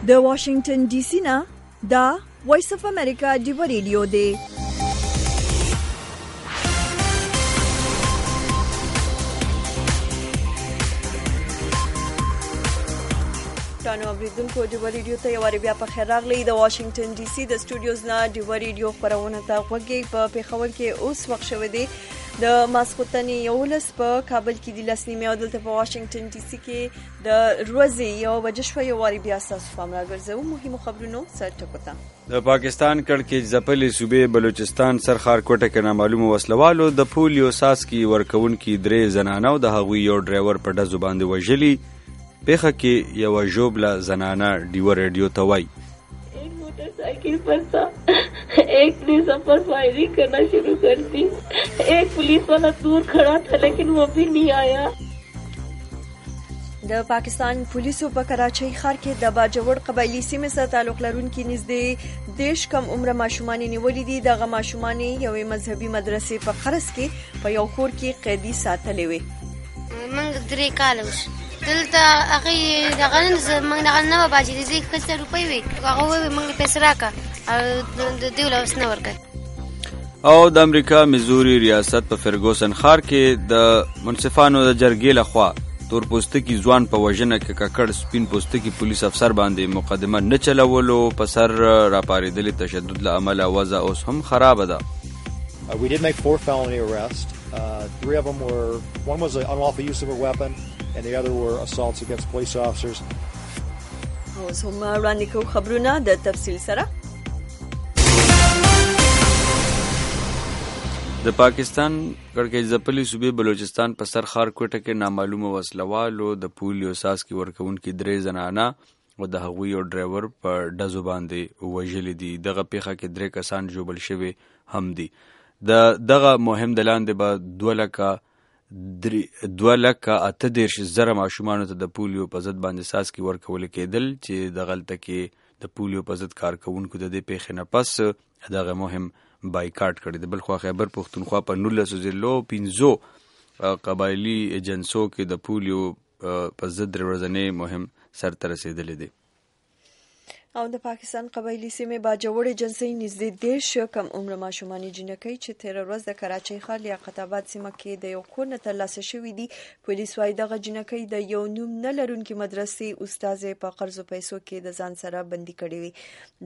د واشنگټن ډي سي نه دا وایس اف امریکا ډیو ریډیو دی. ټانو اوریدونکو ډیو ریډیو ته یو واری بیا په خیر راغلی. د واشنگټن ډي سي د سټوډیوز نه ډیو ریډیو خبرونه ته غوږی په پیښور کې اوس وخت شوی دی د ماسخوتن 11 په کابل کې د لسنیمه او دلته په واشنگټن ډي سي کې د ورځې یو بجې شوی یو واری بیا تاسو فهم راګرځو مهمو خبرونو سره ټکوته. د پاکستان کړکېچ ځپلې صوبې بلوچستان سرخار کوټه کې نامعلومو وسلوالو د پولیو ساسکي ورکونکي 3 زنانه او د هغوی یو ډرایور په ډزو باندې وژلي. پیښه کې یو ژوبله زنانه ډیو ریډیو ته وایي एक मोटरसाइकिल पर था, एक ने सफर फायरिंग करना शुरू कर दी. एक पुलिस वाला दूर खड़ा था लेकिन वो भी नहीं आया. د پاکستان پولیسو په کراچۍ ښار کې د باجوړ قبایلی سیمې سره تعلق لرونکي نږدې 10 کم عمره ماشومان نیولې دي. دغه ماشومان یوې مذهبي مدرسې په قرض کې په یو کور کې قیدي ساتلې وي. موږ 3 کال وش دلته هغه دغه موږ نه باجې دي 100 روپۍ وي هغه موږ پیسې راکا او د دیول اوس نه ورکړ. او د امریکا میزوري ریاست په فرګوسن ښار کې د منصفانو د جرګې لخوا تور پوستکی ځوان په وژنه کې ککړ سپین پوستکی پولیس افسر باندې مقدمه نه چلولو په سر راپارېدلې تشدد له امله وضع اوس هم خراب ده. We did make 4 felony arrests. 3 of them were, one was an unlawful use of a weapon and the other were assaults against police officers. اوس هم وړاندې کوو خبرونه د تفصیل سره. د پاکستان کړکېچ ځپلې صوبې بلوچستان په سرخار کوټه کې نامعلومه وسلوالو د پولیو ساسکي ورکونکي 3 زنانه او د هغوی یو ډرایور په ډزو باندې وژلي دي. دغه پیښه کې 3 کسان ژوبل شوي هم دي. دغه مهم د لاندې به 2,38,000 ماشومانو ته د پولیو په ضد باندې ساسکي ورکول کېدل چې د غلطه کې د پولیو په ضد کارکونکو د دې پیښې نه پس دغه مهم بایکاټ کړی دی. بلخوا خیبر پښتونخوا په 19 ضلعو 15 قبایلی ایجنسو کې د پولیو په ضد ورځنی مهم سرته رسیدلی دی. او د پاکستان قبایلی سیمې باجوړ ایجنسۍ نږدې 10 کم عمره ماشومان جنکۍ چې تیر ورځ د کراچۍ ښار لیاقت آباد سیمه کې د یو کور نه ترلاسه شوي دي. پولیس وايي دغه جنکۍ د یو نوم نه لرونکي مدرسې استادې په قرضو پیسو کې د ځان سره بندي کړې وي.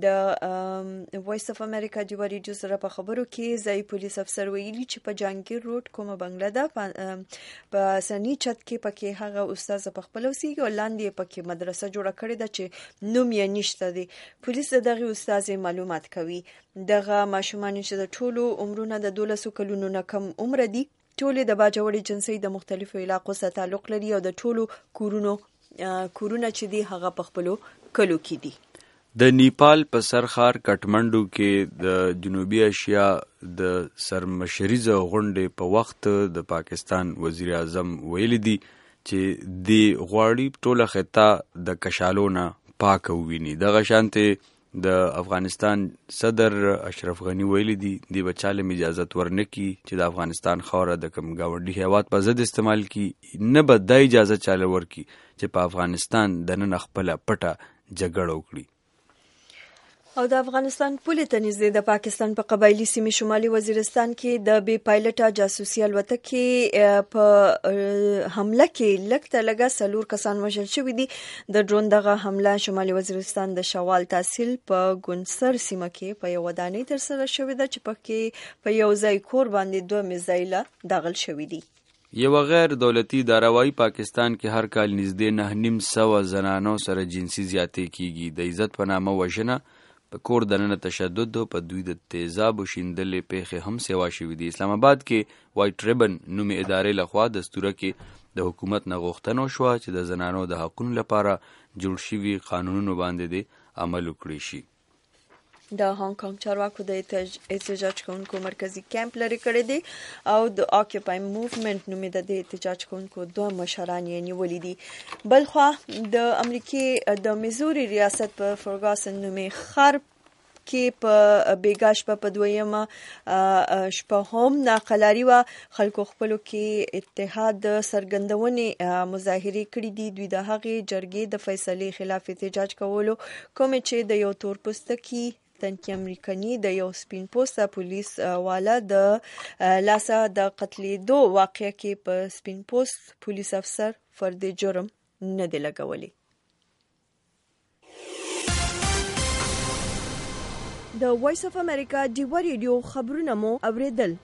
د وایس اف امریکا ډیو ریډیو سره په خبرو کې ځایي پولیس افسر ویلي چې په جانګیر روډ کومه بنگله ده په سنی چت کې پکې هغه استاد په خپل اوسېږي او لاندې پکې مدرسه جوړه کړې ده چې نوم یې نشته دی. پولیس دغه استاد معلومات کوي. دغه ماشومان چې د ټولو عمرونه د 12 کلونو نه کم عمر دي ټول د باجوړ ایجنسۍ د مختلفو علاقو سره تعلق لري او د ټولو کورونه چې دي هغه په خپلو کلو کې دي. د نیپال په سرخار کټمنډو کې د جنوبي ایشیا د سرمشریزه غونډې په وخت د پاکستان وزیر اعظم ویلي دي چې د غواړي ټوله خطه د کشالو نه پاک وویني. دغه شانته د افغانستان صدر اشرف غنی ویلي دي د بچاله اجازه ورنکي چې د افغانستان خاوره د کوم گاونډي هیواد په ضد استعمال کی نه به د اجازه چاله ورکي چې په افغانستان د نن خپل پټه جګړه وکړي. او د افغانستان پولې ته نږدې د پاکستان په قبایلی سیمې شمالي وزیرستان کې د بې پایلټه جاسوسي الوتکې په حمله کې لږ لږه 4 کسان وژل شوي دي. د ډرون دغه حمله شمالي وزیرستان د شوال تحصیل په ګونسر سیمه کې په یو ودانۍ ترسره شوې ده چې پکې په یو ځای کور باندې 2 میزایله داخل شوي دي. یو غیر دولتي اداره وايي پاکستان کې هر کال نږدې 9,900 زنانو سره جنسي زیاتې کیږي. د عزت په نامه وژنه په کور دننه تشدد او په دوی د تیزاب شیندلې پیښې هم سیوا شوي دي. اسلام آباد کې وایټ ریبن نومي ادارې لخوا دستوره کې د حکومت نه غوښتنه وشوه چې د زنانو د حقونو لپاره جوړ شوي قانونونو باندې د عمل وکړي شي. د هانګ کانګ چارواکو د احتجاج کوونکو مرکزی کیمپ لري کړی دی او د آکیپای موومنت نومې د احتجاج کوونکو 2 مشران یې نیولي دي. بلخوا د امریکای د میزوري ریاست په فرګاسن نومې ښار کې په بیګا شپه په دویمه شپه هم ناقلاري وه. خلکو خپلو کې اتحاد څرګندونې مظاهرې کړي دي. دوی د هغې جرګې د فیصلې خلاف احتجاج کولو کومې چې د یو تور پوستکي تنکي امریکني د یو سپین پوسته پولیس والا د لاسه د قتلېدو واقعه کې په سپین پوست پولیس افسر فرد جرم نه دی لګولی. د وایس اف امریکا ډیوا ریډیو خبرونه مو اوریدل.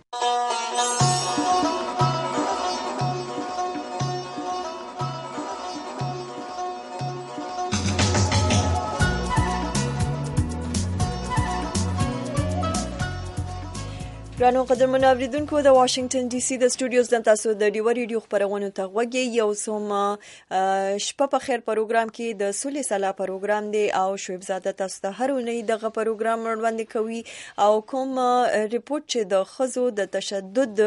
ګرانو قدرمنو اوریدونکو، د واشنگټن ډي سي د سټوډیوز نه تاسو د ډیوا ریډیو خبرونو ته غوږ یې. یو څوم شپه په خیر پروګرام کې د سولې سلا پروګرام دی او شعیب زاده تاسو ته هر اونۍ دغه پروګرام وړاندې کوي او کوم ریپورت چې د ښځو د تشدد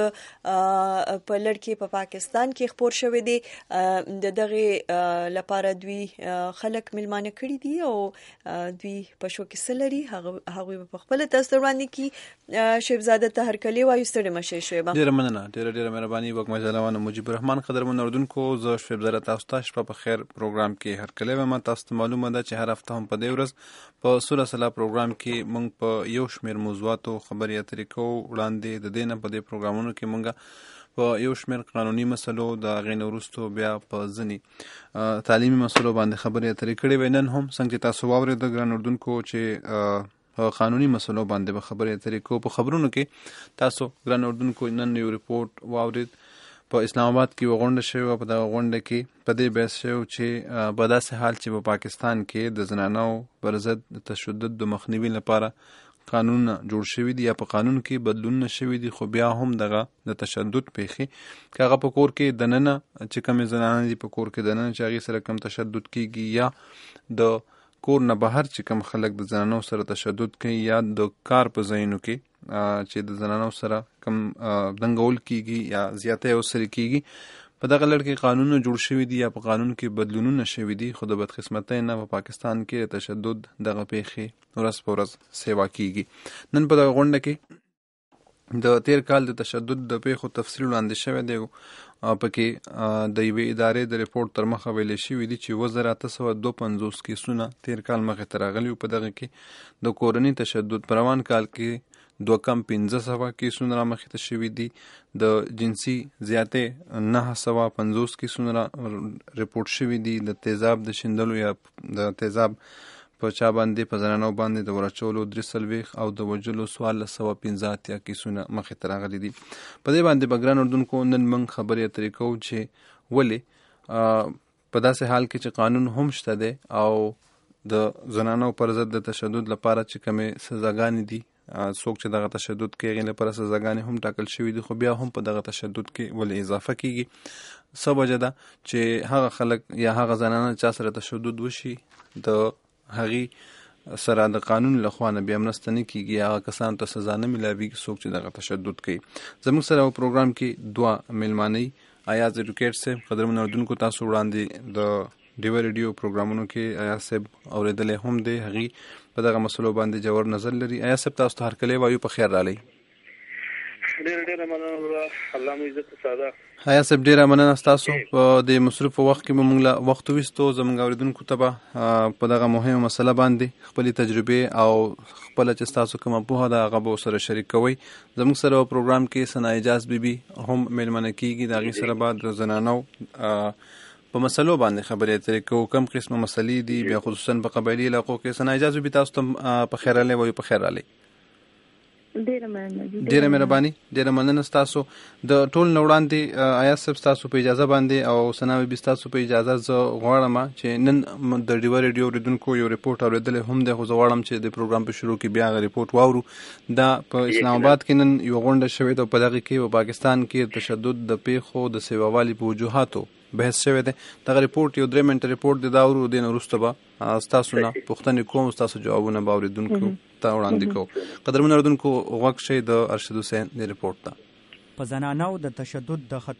په لړ کې په پاکستان کې خپور شوی دی د دغه لپاره دوی خلک ملمانه کړي دي او دوی په شو کې سلري هغه په خپل تاسو وړاندې کی. شعیب زاده هرکلی وایو ستړي مشه شویبه. ډیره مننه، ډیره مهرباني وکړه مجلوانو مجيب الرحمن. قدرمن اوردونکو، زه شعیب زاده تاسو ته شپه په خیر پروګرام کې هرکلی وایم. تاسو ته معلومه ده چې هر هفته هم په دې ورځ په سوله سلا پروګرام کې موږ په یو شمېر موضوعاتو خبرې اترې کوو. وړاندې د دې نه په دې پروګرامونو کې موږ په یو شمېر قانوني مسلو د هغې نه وروستو بیا په ځینې تعلیمي مسلو باندې خبرې اترې کړې وې. نن هم څنګه چې تاسو واورېده ګران اردونکو چې قانوني مسلو باندې به خبرې اترې کوو. په خبرونو کې تاسو ګران اردونکو نن یو ریپورت واورید. په اسلام آباد کې یوه غونډه شوې وه. په دغه غونډه کې په دې بحث شوی چې په داسې حال چې په پاکستان کې د زنانو پر ضد د تشدد د مخنیوي لپاره قانونونه جوړ شوي دي یا په قانون کې بدلونونه شوي دي، خو بیا هم دغه د تشدد پیښې که هغه په کور کې دننه چې کومې زنانه دي په کور کې دننه چې هغې سره کم تشدد کېږي یا د کور نه بهر چې کوم خلک د زنانو سره تشدد کوي یا د کار په ځایونو کې چې د زنانو سره کوم دنګول کېږي یا زیاتی ورسره کېږي، په دغه لړ کې قانونونه جوړ شوي دي یا په قانون کې بدلونونه شوي دي. خو د بدقسمتۍ نه په پاکستان کې تشدد دغه پیښې ورځ په ورځ سیوا کېږي. نن په دغه غونډه کې د تیر کال د تشدد د پیښو تفصیل وړاندې شوی دی. پکې د یوې ادارې د ریپورت تر مخه ویلې شوي دي چې 2852 کیسونه تیر کال مخې ته راغلي وو. په دغه کې د کورني تشدد په روان کال کې 21500 کیسونه رامخې ته شوي دي. د جنسي زیاتې 950 کیسونه ریپورت شوي دي. د تیزاب د شیندلو یا د تیزاب په چا باندې په زنانو باندې د ورچولو 43 او د وجلو 1415 کیسونه مخې ته راغلي دي. په دې باندې به ګران اردونکو نن موږ خبرې اترې کوو چې ولې په داسې حال کې چې قانون هم شته دی او د زنانو پر ضد د تشدد لپاره چې کومې سزاګانې دي، څوک چې دغه تشدد کوي هغې لپاره سزاګانې هم ټاکل شوي دي، خو بیا هم په دغه تشدد کې ولې اضافه کیږي؟ څه وجه ده چې هغه خلک یا هغه زنانه چا سره تشدد وشي د هغې سره د قانون له خوا نه بیا مرسته نه کېږي، هغه کسانو ته سزا نه میلاویږي څوک چې دغه تشدد کوي. زموږ سره په پروګرام کې دوه میلمانۍ ایاز ایډوکیټ صاحب. قدرمنو اردونکو، تاسو وړاندې د ډیوا ریډیو پروګرامونو کې ایاز صاحب اورېدلی هم دی، هغې په دغه مسلو باندې جوړ نظر لري. ایاز صاحب تاسو ته هرکلی وایو، په خیر رالی. ډیره مننه، الله مو عزت ساده. ایاز صاحب ډیره مننه ستاسو. په د مصروف وخت کې به موږ له وخت ویستو زموږ اوریدونکو ته به په دغه مهمه مسله باندې خپلې تجربې او خپله چې ستاسو کومه پوهه ده هغه به ورسره شریک کوئ. زموږ سره په پروګرام کې ثنا اعجاز بیبي هم میلمنه کېږي. د هغې سره به د زنانو په مسلو باندې خبرې اترې کوو، کوم قسمه مسلې دي، بیا خصوصا په قبایلي علاقو کې. ثنا اعجاز بیبي تاسو ته په خیر رالی وایو. په خیر رالی. ډیره مهرباني، ډیره مننه ستاسو. د ټول نه وړاندې ایاز صاحب ستاسو په اجازه باندې او ثنا بیبي ستاسو په اجازه زه غواړم چې نن د ډیوا ریډیو اوریدونکو یو ریپورټ اورېدلی هم دی، خو زه غواړم چې د پروګرام په شروع کې بیا هغه ریپورټ واورو. دا په اسلام آباد کې نن یوه غونډه شوې ده، په دغه کې په پاکستان کې تشدد د پیښو د سیووالي په وجوهاتو بحث شوی دی. دغه ریپورټ یو 3 منټه ریپورټ دی، دا اورو. دې نه وروسته به ستاسو نه پوښتنې کوم، ستاسو جوابونه به اوریدونکو ته وړاندې کوو. قدرمنو اوریدونکو، غوږ شئ د ارشد حسین د ریپورټ ته. په زنانو د تشدد د ختمون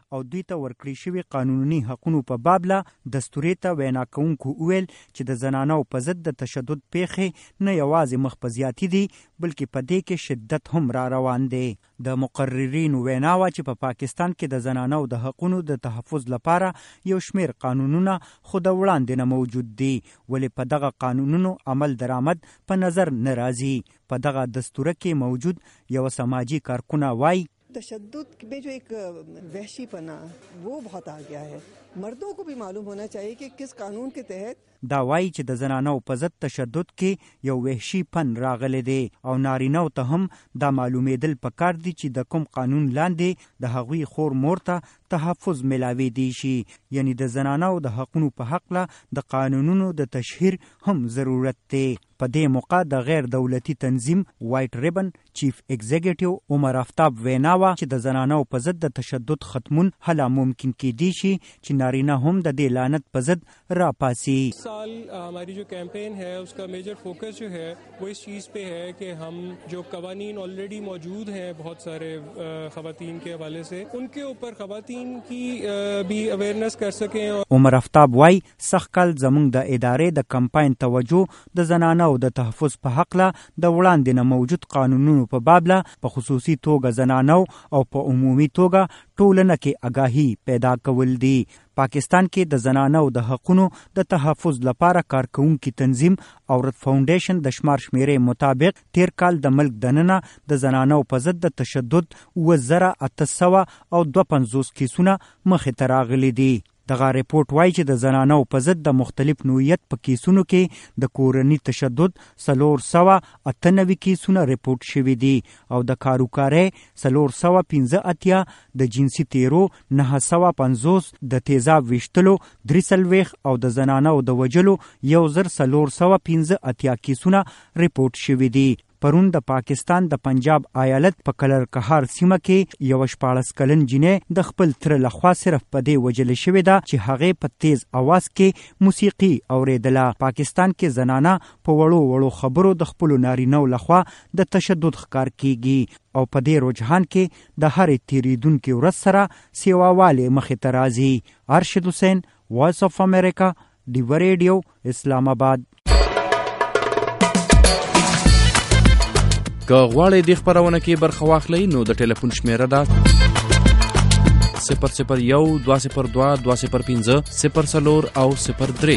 او دوی ته ورکړي شوي قانوني حقونو په باب له دستوري ته وینا کوونکو وویل چې د زنانو په ضد د تشدد پیښې نه یوازې مخ په زیاتي دي بلکې په دې کې شدت هم را روان دی. د مقررینو وینا وه چې په پاکستان کې د زنانو د حقونو د تحفظ لپاره یو شمیر قانونونه خو د وړاندې نه موجود دي، ولې په دغه قانونونو عمل درآمد په نظر نه راځي. په دغه دستوره کې موجود یو سماجی کارکونه وایي तशद्दुद में जो एक वहशी पना वो बहुत आ गया है. मर्दों को भी मालूम होना चाहिए कि किस कानून के तहत دا وایي چې د زنانو په ضد تشدد کې یو وحشي پن راغلی دی او نارینو ته هم دا معلومېدل پکار دي چې د کوم قانون لاندې د هغوی خور مور ته تحفظ ملاوي دی شي. یعنی د زنانو د حقونو په حق له د قانونونو د تشهیر هم ضرورت دی. په دې موقع د غیر دولتي تنظیم وایټ ریبن چیف ایگزیکټیو عمر آفتاب وینا وه چې د زنانو په ضد د تشدد ختمون هله ممکن کیدی شي چې نارینه هم د دې لعنت په ضد راپاسي. साल हमारी जो कैंपेन है उसका मेजर फोकस जो है वो इस चीज़ पे है कि हम जो कवानीन ऑलरेडी मौजूद हैं बहुत सारे ख़वातीन के हवाले से उनके ऊपर ख़वातीन की भी अवेयरनेस कर सकें. عمر آفتاب وايي سخت کال زموږ د ادارې د کمپاین توجه د زنانو د تحفظ په حق له د وړاندې نه موجود قانونونو په باب له په خصوصي توګه زنانو او په عمومي توګه ټولنه کې آگاهي پیدا کول دي. پاکستان کې د زنانو د حقونو د تحفظ لپاره کارکونکي تنظیم عورت فاونډیشن د شمیرې مطابق تیر کال د ملک دننه د زنانو په ضد د تشدد 2852 کیسونه مخې ته راغلي دي. دغه ریپورت وایي چې د زنانو په ضد د مختلف نوعیت په کیسونو کې د کورني تشدد 498 کیسونه ریپورت شوي دي او د کاروکارۍ 415 د جنسي تیرو 950 د تیزاب ویشتلو 43 او د زنانو د وجلو 1415 کیسونه ریپورت شوي دي. پرون د پاکستان د پنجاب ایالت په کلر کهار سیمه کې یو 14 کلن جنې د خپل تر لخوا صرف په دې وجل شوې ده چې هغه په تیز आवाज کې موسیقي اوریدله. پاکستان کې زنانه په وړو خبرو د خپل نارینو لخوا د تشدد ښکار کیږي او په دې رجحان کې د هر تیریدونکو ورځ سره سیواواله مخې ته راځي. ارشد حسین، وایس اف امریکا، ډیو ریډیو، اسلام آباد. که غواړئ د خپرونه کې برخه واخلئ نو د ټلیفون شمیره ده 001 202 205 04 او 03.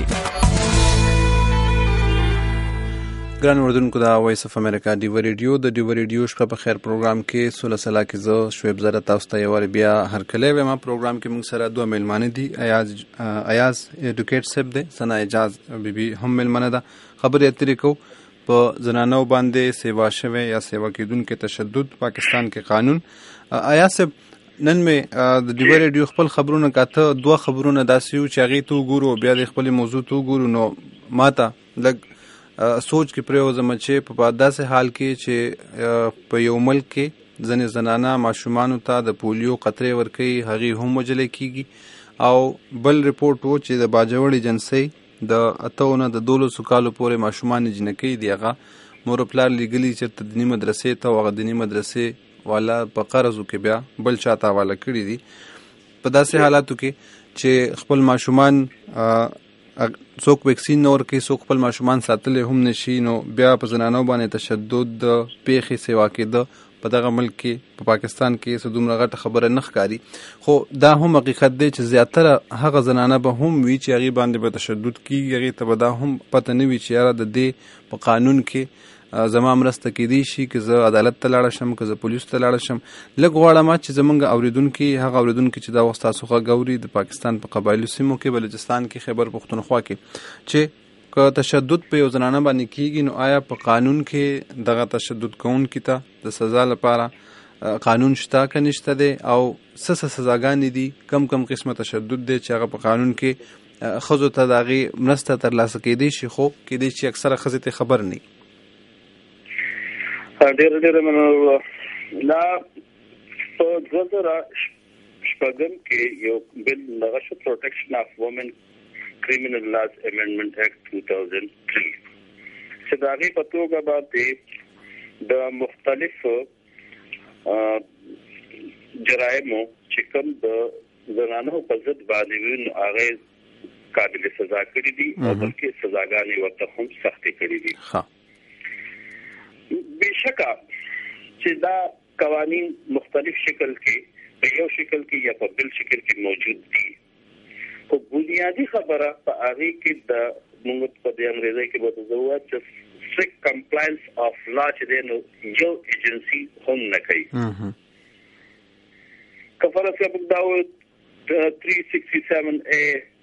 ګران اوردونکو د وایس اف امریکا ډیو ریډیو د ډیو ریډیو شپه په خیر پروګرام کې 16 ساله کې زه شعیب زره تاسو ته یو بیا هرکلی ویم. پروګرام کې موږ سره دوه میلمانه دي. ایاز ایډوکیټ صاحب دی، ثنا اعجاز بیبي هم میلمانه ده. خبرې اترې کوو په زنانو باندې سیوا شوی یا سیوا کېدونکو تشدد پاکستان کې قانون. ایاز صاحب نن مې د ډیو ریډیو خپل خبرونه کاته دوه خبرونه داسې یو چې هغې ته وګورو بیا د خپلې موضوع ته وګورو نو ماته لږ سوچ کې پرېوځم چې په داسې حال کې چې په یو ملک کې ځینې زنانه ماشومانو ته د پولیو قطرې ورکوي، هغې هم وژلی کېږي. او بل ریپورټ و چې د باجوړ ایجنسۍ د 8 نه د 12 کالو پورې ماشومان جنکۍ دي هغه مور پلار لیږلي چېرته دیني مدرسې ته او هغه دیني مدرسې والا په قرضو کې بیا بل چا ته حواله کړي دي. په داسې حالاتو کې چې خپل ماشومان څوک ویکسین نه ورکوي، څوک خپل ماشومان ساتلی هم نشي، نو بیا په زنانو باندې تشدد د پیښې سیوا کېده په دغه ملک کې په پاکستان کې څه دومره غټه خبره نه ښکاري. خو دا هم حقیقت دی چې زیاتره هغه زنانه به هم وي چې هغې باندې به تشدد کېږي، هغې ته به دا هم پته نه وي چې یاره د دې په قانون کې زما مرسته کېدی شي که زه عدالت ته لاړه شم، که زه پولیسو ته لاړه شم. لږ غواړم چې زموږ اوریدونکي هغه اوریدونکي چې دا وخت تاسو غږ اوري د پاکستان په قبایلو سیمو کې، بلوچستان کې، خیبر پښتونخوا کې، چې که تشدد په یو زنانه باندې کېږي نو آیا په قانون کې دغه تشدد کوونکي ته د سزا لپاره قانون شته که نشته دی او څه سزاګانې دي، کم قسمه تشدد دی چې هغه په قانون کې ښځو ته د هغې مرسته ترلاسه کېدی شي خو کېدی شي اکثره ښځې ته خبر نه وي. ډېره مننه. دا په 2000 کې یو بل دغه شو پروټیکشن اف وومن Criminal Laws Amendment Act 2003 چې د هغې په توګه باندې د مختلفو جرایمو چې کوم د زنانو په ضد باندې وینو هغه قابل سزا کړی دي او بلکې سزاګانې ورته هم سختې کړې دي. بشکه چې دا قوانین مختلف شکل کې په یو شکل کې یا په بل شکل کې موجود دي، خو بنیادی خبره په هغه کې د موږ په دې انګریزي کې وایي چې strict compliance of law چې نو یو ایجنسی هم نه کوي. کفاره سبب داو 367A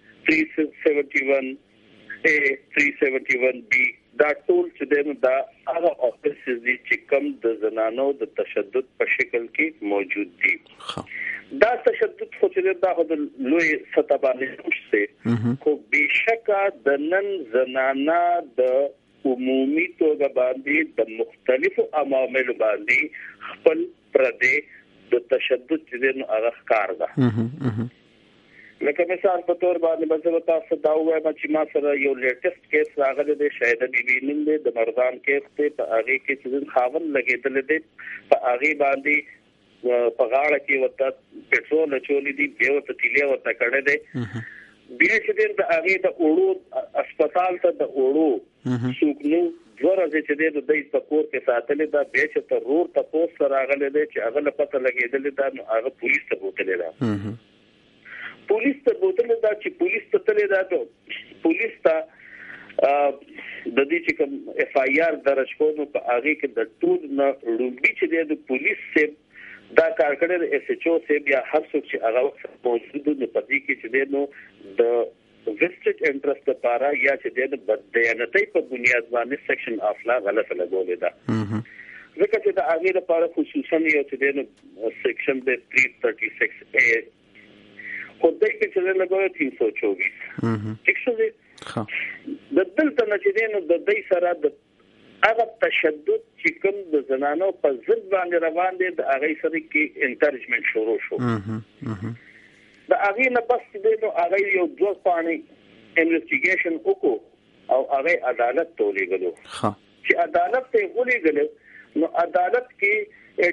371A 371B دا ټول چې دا هغه افیسز دي چې کوم د زنانو د تشدد په شکل کې موجود دي. دا تشدد خو چې دا د لوی سطح باندې شته، خو بشکه د نن زنانه د عمومي توګه باندې د مختلفو عوامل باندې خپل پردې د تشدد چې نو هغه ښکار ده. لکه مثال په تور باندې مثلا تاسو دا وایم چې ما سره یو لیټیسټ کیس راغلی دی، شاهد بیبي نوم دی، د مردان کیس ته په هغه کې چې خاون لګیدل دي، په هغه باندې په غاړه کې وته پټرول چولې دي، به وته تیلې وته کړه دي، بیا چې د هغه د اورو هسپتال ته د اورو سوکنو ورځ چې د دې په کور کې ساتلې دا به چې تر ور ته پوسټ راغلی دی چې هغه پته لګیدل دا نو هغه پولیس ته بوتلې ده. پولیس ته بوتلې دا چې پولیس ته تللی دا ته پولیس ته د دې چې کوم اف آی آر درج کړو په هغه کې د ټول نه روبي چې د پولیس سه دا کار کړی د اس ایچ او سه بیا هر څوک چې هغه موجود نه پدې کې چې نو د ویسټډ انټرست لپاره یا چې د بدیانتۍ په بنیاد باندې سیکشن اف لا غلط لګولې ده. ځکه چې د هغه لپاره خصوصا یو چې د سیکشن د 336A خو دای کې چې لګولې 324 ټیک شو دي. د دلته نه چې نو د دې سره د هغه تشدد چې کوم د زنانو په ضد باندې روان دي د هغه سره کې انکریجمنت شروع شو. د هغه نه بس دې نو هغه یو دوه پانی انویسټیګیشن وکړو او هغه عدالت ته ولېږلو. چې عدالت ته ولېږل نو عدالت کې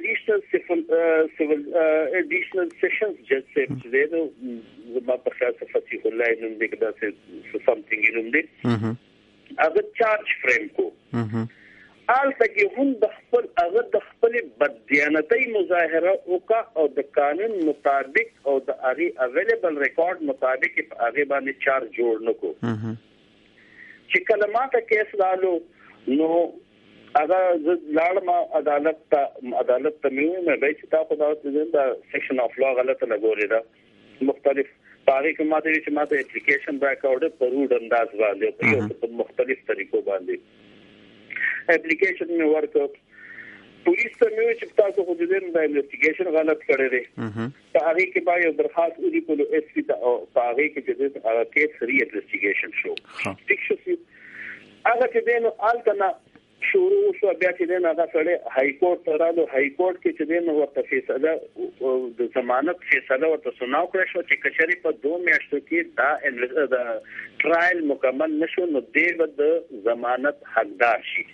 एडिशनल सेशंस जज से जे नो ما په خاص فتح الله نوم دې دا څه سمثینګ نوم دې هغه چارج فریم کو آلته کې هم د خپل بددیانتۍ مظاهره وکا او د قانون مطابق او د هغه اویلیبل ریکارډ مطابق په هغه باندې چارج جوړ نکو. چې کلمات کیس لالو نو اگر لاړم عدالت ته مې به چې تاسو دا سیکشن اف لا غلطه لګولې ده مختلف تاریخ ماته چې ماته اپلیکیشن راکاوډ په روډ انداز باندې په مختلف طریقو باندې اپلیکیشن مې ورکړ. پولیس ته مې چې تاسو خو دې د انویسټیګیشن غلط کړی دی په هغه کې باید درخواست ولیکلو اس پی ته او په هغه کې چې هغه کیس ری انویسټیګیشن شو. ټیک شو هغه چې دې نو الټنا شروع شو بیا چې نه هغه سره های کورټ ته راغلو. های کورټ کې چې نه ورته فیصله د ضمانت فیصله ورته سناو کړی شو چې کچري په 2 میاشتو کې دا ټرایل مکمل نشو نو دې د ضمانت حقدار شي.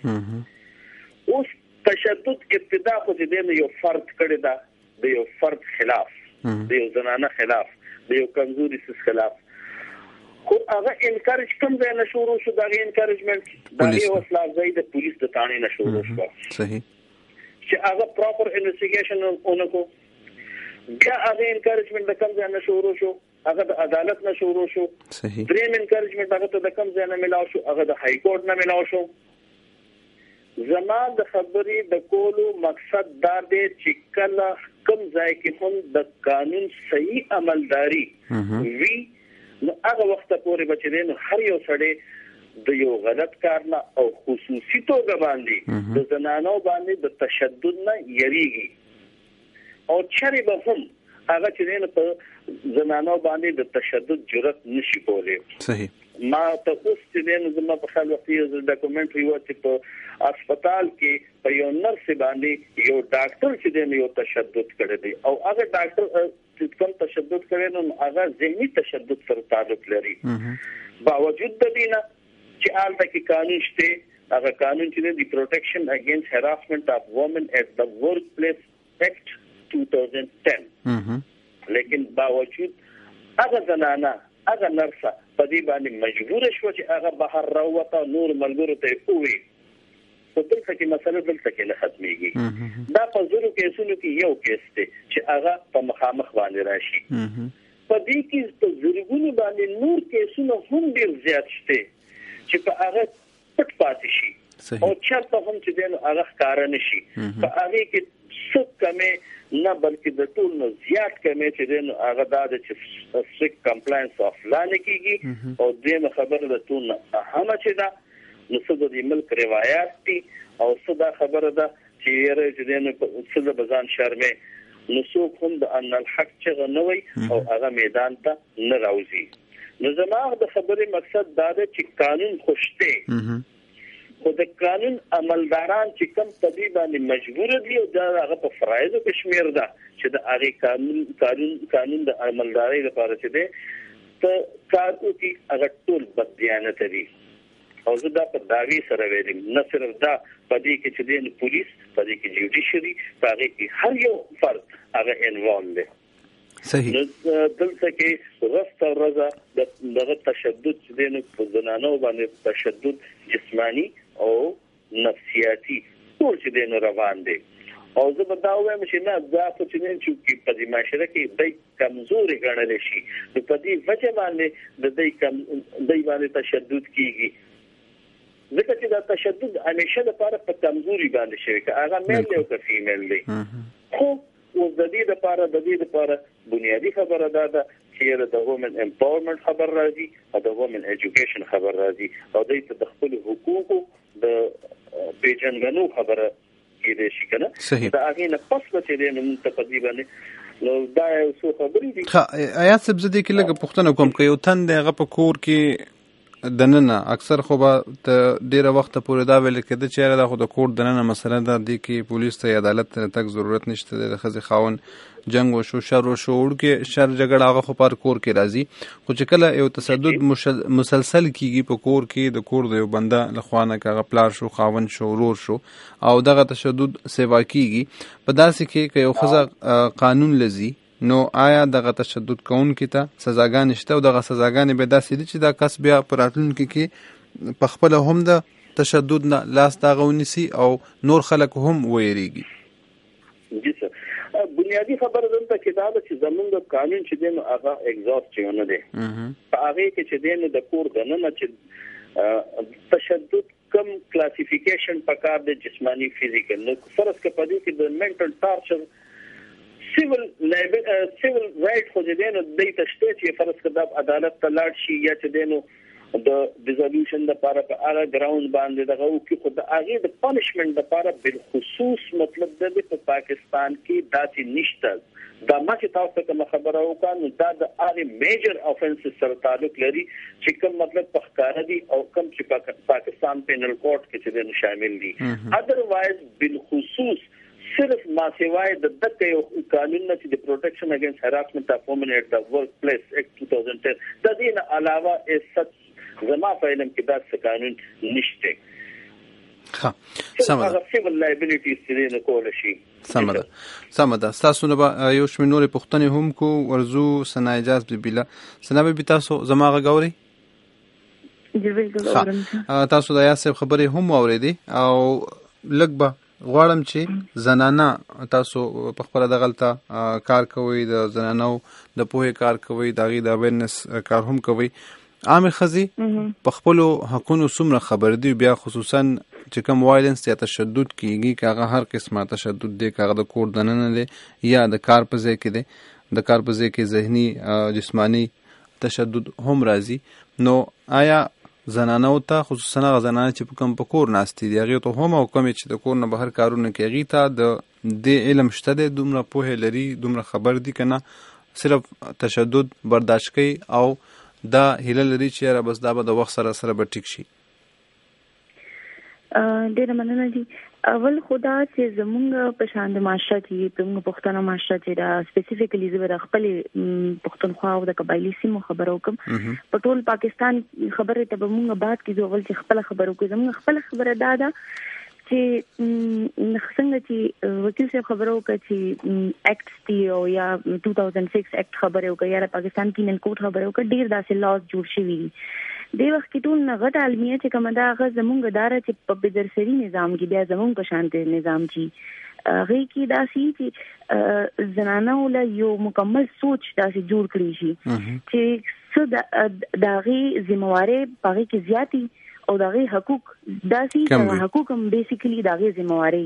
اوس تشدد ابتدا خو دې یو فرد کړی دا د یو فرد خلاف د یو زنانه خلاف د یو کمزوري سیس خلاف خو هغه انکریج کوم ځای نه شروع شو. دا انکریجمنت د یو اسلام د پولیس د تانی نه شروع شو. صحیح چې هغه پراپر انویسټیګیشن اونکو بیا هغه انکریجمنت د کوم ځای نه شروع شو هغه د عدالت نه شروع شو. صحیح دریم انکریجمنت هغه د کوم ځای نه ملاو شو هغه د های کورټ نه ملاو شو. زما د خبرې د کولو مقصد دا دی چې کله کوم ځای کې هم د قانون صحیح عملداري وی نو هغه وخت پورې بچی نو هر یو سړی د یو غلط کار نه او خصوصي توګه باندې د زنانو باندې د تشدد نه یریږي او چری به هم هغه چې نه په زنانو باندې د تشدد جرأت نشي کولای. صحیح ما ته اوس چې نه زما په خیال وختي یو ډاکومنټري و چې په هسپتال کې په یو نرس باندې یو ډاکټر چې نه یو تشدد کړی دی او هغه ډاکټر چې کوم تشدد کړي نو هغه ذهني تشدد سره تعلق لري. باوجود د دې نه چې آلته کې قانون شته هغه قانون چې دی پروټیکشن اگینست هراسمنت اف وومن ایٹ the workplace ایکٹ 2010 لیکن باوجود هغه زنانه هغه نرسه په دې باندې مجبور شو چې هغه بهر راوته نور ملګرو ته وې. په دې کې مسله دلته کې نه ختميږي. دا په زورو کیسونو کې یو کیس دی چې هغه په مخامخ باندې راشي. په دې کې په زورګونو باندې نور کیسونه هم ډیر زیات شته چې په هغه پټ پاتې شي او چېرته هم چې دین هغه ښکار نه شي. په هغه کې څه کمې نه بلکې د ټول نو زیات کمې چې دین هغه د strict compliance of law نه کیږي. او دې خبره د ټول اهمه چې دا نو څه د ملک روایت دي او څه دا خبره ده چې یې چې دین څه د بزان شرمې نو څوک هم د ان الحق چې غنوي او هغه میدان ته نه راوځي. نو زموږ د خبرې مقصد دا دی چې قانون خوشته خو د قانون عملداران چې کوم په دې باندې مجبور دي او دا هغه په فرایض کې شمیر ده چې د هغه قانون د عملداري لپاره چې ده ته کار کوي هغه ټول بدیانت دي. او زه دا په داوی سره ویلم نه صرف دا په دې کې چې د پولیس په دې کې جوډیشري په هغه کې هر یو فرد هغه انوالو دی. صحیح. دلته کې رسته ورځه دغه تشدد چې د زنانو باندې تشدد جسمانی او نفسیاتی ټول چې د روان دي. او زه به دا وایم چې نه دا چې نه چې په دې معاشره کې د کمزوري ګڼل شي نو په دې وجه باندې د دې باندې تشدد کیږي. ځکه چې دا تشدد همیشه لپاره په کمزوري باندې شوی که هغه میل دی او که فیمیل دی. خو اوس د دې لپاره بنیادی خبره دا ده چې د وومن امپاورمنت خبر راځي او د وومن ایجوکیشن خبر راځي او د خپل حقوقو د پیژنګلو خبره کېدای شي کنه. دا هغه نه پس چې د منتقدی باندې نو دا یو څه خبرې دي. آیا څه بزدي کې لګه پښتنه کوم کوي او تن دغه په کور کې دننه اکثر خو به ډیره وخت پورې دا ویل کېده چې دا خو د کور دننه مسله ده د کې پولیس ته عدالت ته تک ضرورت نشته د خزي خاون جنگ وشو شر وشو ورکه شر جګړه هغه خو پر کور کې راځي. خو چې کله یو تشدد مسلسل کیږي په کور کې د کور د یو بنده لخوانه کغه پلار شو خاون شو ورور شو او دغه تشدد سیوا کیږي په داسې کې یو خزه قانون لذي نو آیا دغه تشدد کوونکي ته سزاګانې شته او دغه سزاګانې به داسې دي چې دا کس بیا په راتلونکي کې په خپل هم د تشدد نه لاس داغه ونیسي او نور خلک هم ویریږي؟ جی سر بنیادی خبره دلته کې دا چې زمونږ قانون چې دین هغه ایگزاست چونه دي په هغه کې چې دین د کور دننه چې تشدد کم کلاسیفیکیشن پکار د جسمانی فزیکل نو فرض کې پدې کې د منټل ټارچر سیول رائټ خو دې نه د تشته چې فرض کړه عدالت ته لاړ شي یا چې دینو د ډیزولوشن د لپاره په هغه ګراوند باندې دغه او کې خو د هغه د پنیشمنت لپاره بالخصوص مطلب د پاکستان کې داسې نشته. دا ما چې تاسو ته خبره وکړم دا د هغه میجر افنس سره تعلق لري چې کوم مطلب پخکاره دي او کوم چې پاکستان پینل کوډ کې چې شامل دي. اذروایز بالخصوص صرف ما سیوای د دغه یو قانون نه چې د پروټیکشن اگینست هراسمنت اف وومن ایٹ د ورک پلیس ایکټ 2010 د دې نه علاوه اس زما په علم کې دا قانون نشته. ها سمه سیول لایبیلیټیز چې نه کول شي. سمه ده تاسو نو یو شمه نور پښتنې هم کو ورزو سنا اجازه بلا سنا به تاسو زما غوړي تاسو د یاسف خبرې هم اوریدي او لګبه غواړم چې زنانه تاسو په خپل د غلطه کار کوي د زنانو د پوهې کار کوي دغه د اویرنس کار هم کوي عام خزي په خپل حقونو سمره خبر دی بیا خصوصا چې کوم وایلنس یا تشدد کیږي کاغه هر قسمه تشدد دی کاغه د کور دننه دی یا د کار په ځای کې دی د کار په ځای کې ذهني جسمانی تشدد هم راځي. نو آیا زنانو ته خصوصا غزنانه چې په کوم په کور ناشتي دی هغه ته هم او کوم چې د کور نه بهر کارونه کوي ته د علم شته د دومره پوهه لري دومره خبر دي کنه صرف تشدد برداشت کوي او دا هیله لري چې را بس دا به د وخت سره به ټیک شي. ډېر مننه دي. اول خدا چې زمونږ په شان د معاشره کې په موږ پښتنه معاشره چې دا سپیسیفیکلی زبر خپل پښتونخوا او د قبایلی سیمو خبرو کوم په ټول پاکستان خبره ته به موږ بعد کې ځول چې خپل خبرو کوم زموږ خپل خبره دا ده چې څنګه څنګه چې وکیل صاحب خبرو وکړه چې اکټس دی او یا 2006 اکټ خبرو وکړه یا پاکستان پینل کوډ خبرو وکړه ډیر داسې لاز جوړ شوي دي وخت کې ټول نغټ عالمیه چې کومه دا هغه زمونږ اداره چې په بدرسري نظام کې بیا زمونږ په شانته نظام چې هغه کې داسې چې زنانه ول یو مکمل سوچ داسې جوړ کړی شي چې څه داغي ذمہواری پاره کې زیاتی او داغي حقوق داسې حقوق هم بیسیکلی داغي ذمہواری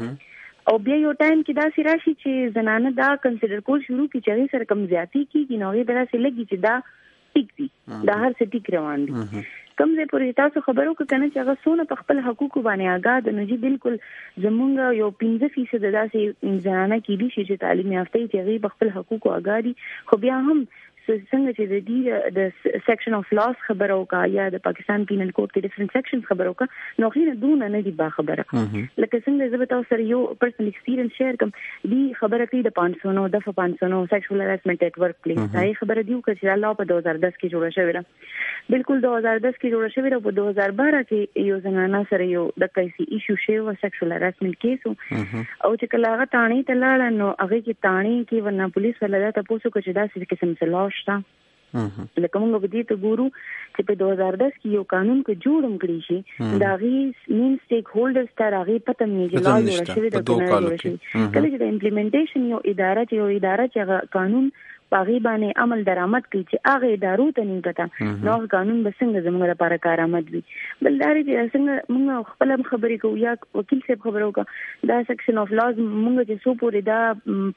او بیا یو ټایم کې داسې راشي چې زنانه دا کنسیډر کول شروع کی چې سره کم زیاتی کی نوې بلا سي لګي چې دا ټیک دي دا هر څه ټیک روان دي کوم ځای پورې تاسو خبرو کنه چې هغه سونه په خپل حقوق باندې آگاه نو جی بالکل زمونږ یو 15% داسې زنانه کې دي چې تعلیم یافته دي چې په خپل حقوق آگاه دي خو بیا هم څنګه چې د دې د سیکشن اف لاس خبرو کا یا د پاکستان پینل کوډ کې ډیفرنٹ سیکشنز خبرو کا نو غیر دونه نه دي با خبره لکه څنګه زه به تاسو سره یو پرسنل ایکسپیرینس شیر کوم دی خبره کوي د 509 د 509 سیکشوال هراسمنت ایٹ ورک پلیس دا خبره دیو چې الله په 2010 کې جوړه شوې ده بالکل 2010 کې جوړه شوې ده په 2012 کې یو زنانه سره یو د کیسي ایشو شوی سیکشوال هراسمنت کیس او چې کله هغه تانی تلاړ نو هغه کې تانی کې ورنه پولیس ولا دا تاسو کو چې دا څه قسم څه لاش تا لکه موږ به دې ته ګورو چې په 2010 کې یو قانون کې جوړم کړی شي دا غي مین سټیک هولډرز تر هغه پته نه لا جوړ شوی د کله چې د امپلیمنټیشن یو اداره چې قانون پاغي باندې عمل درآمد کوي چې هغه ادارو ته نه پتا نو قانون به څنګه زموږ لپاره کارآمد وي بلداري چې څنګه موږ خپل خبرې کوو یا وکیل صاحب خبرو کا دا سیکشن اف لاز موږ چې سو پورې دا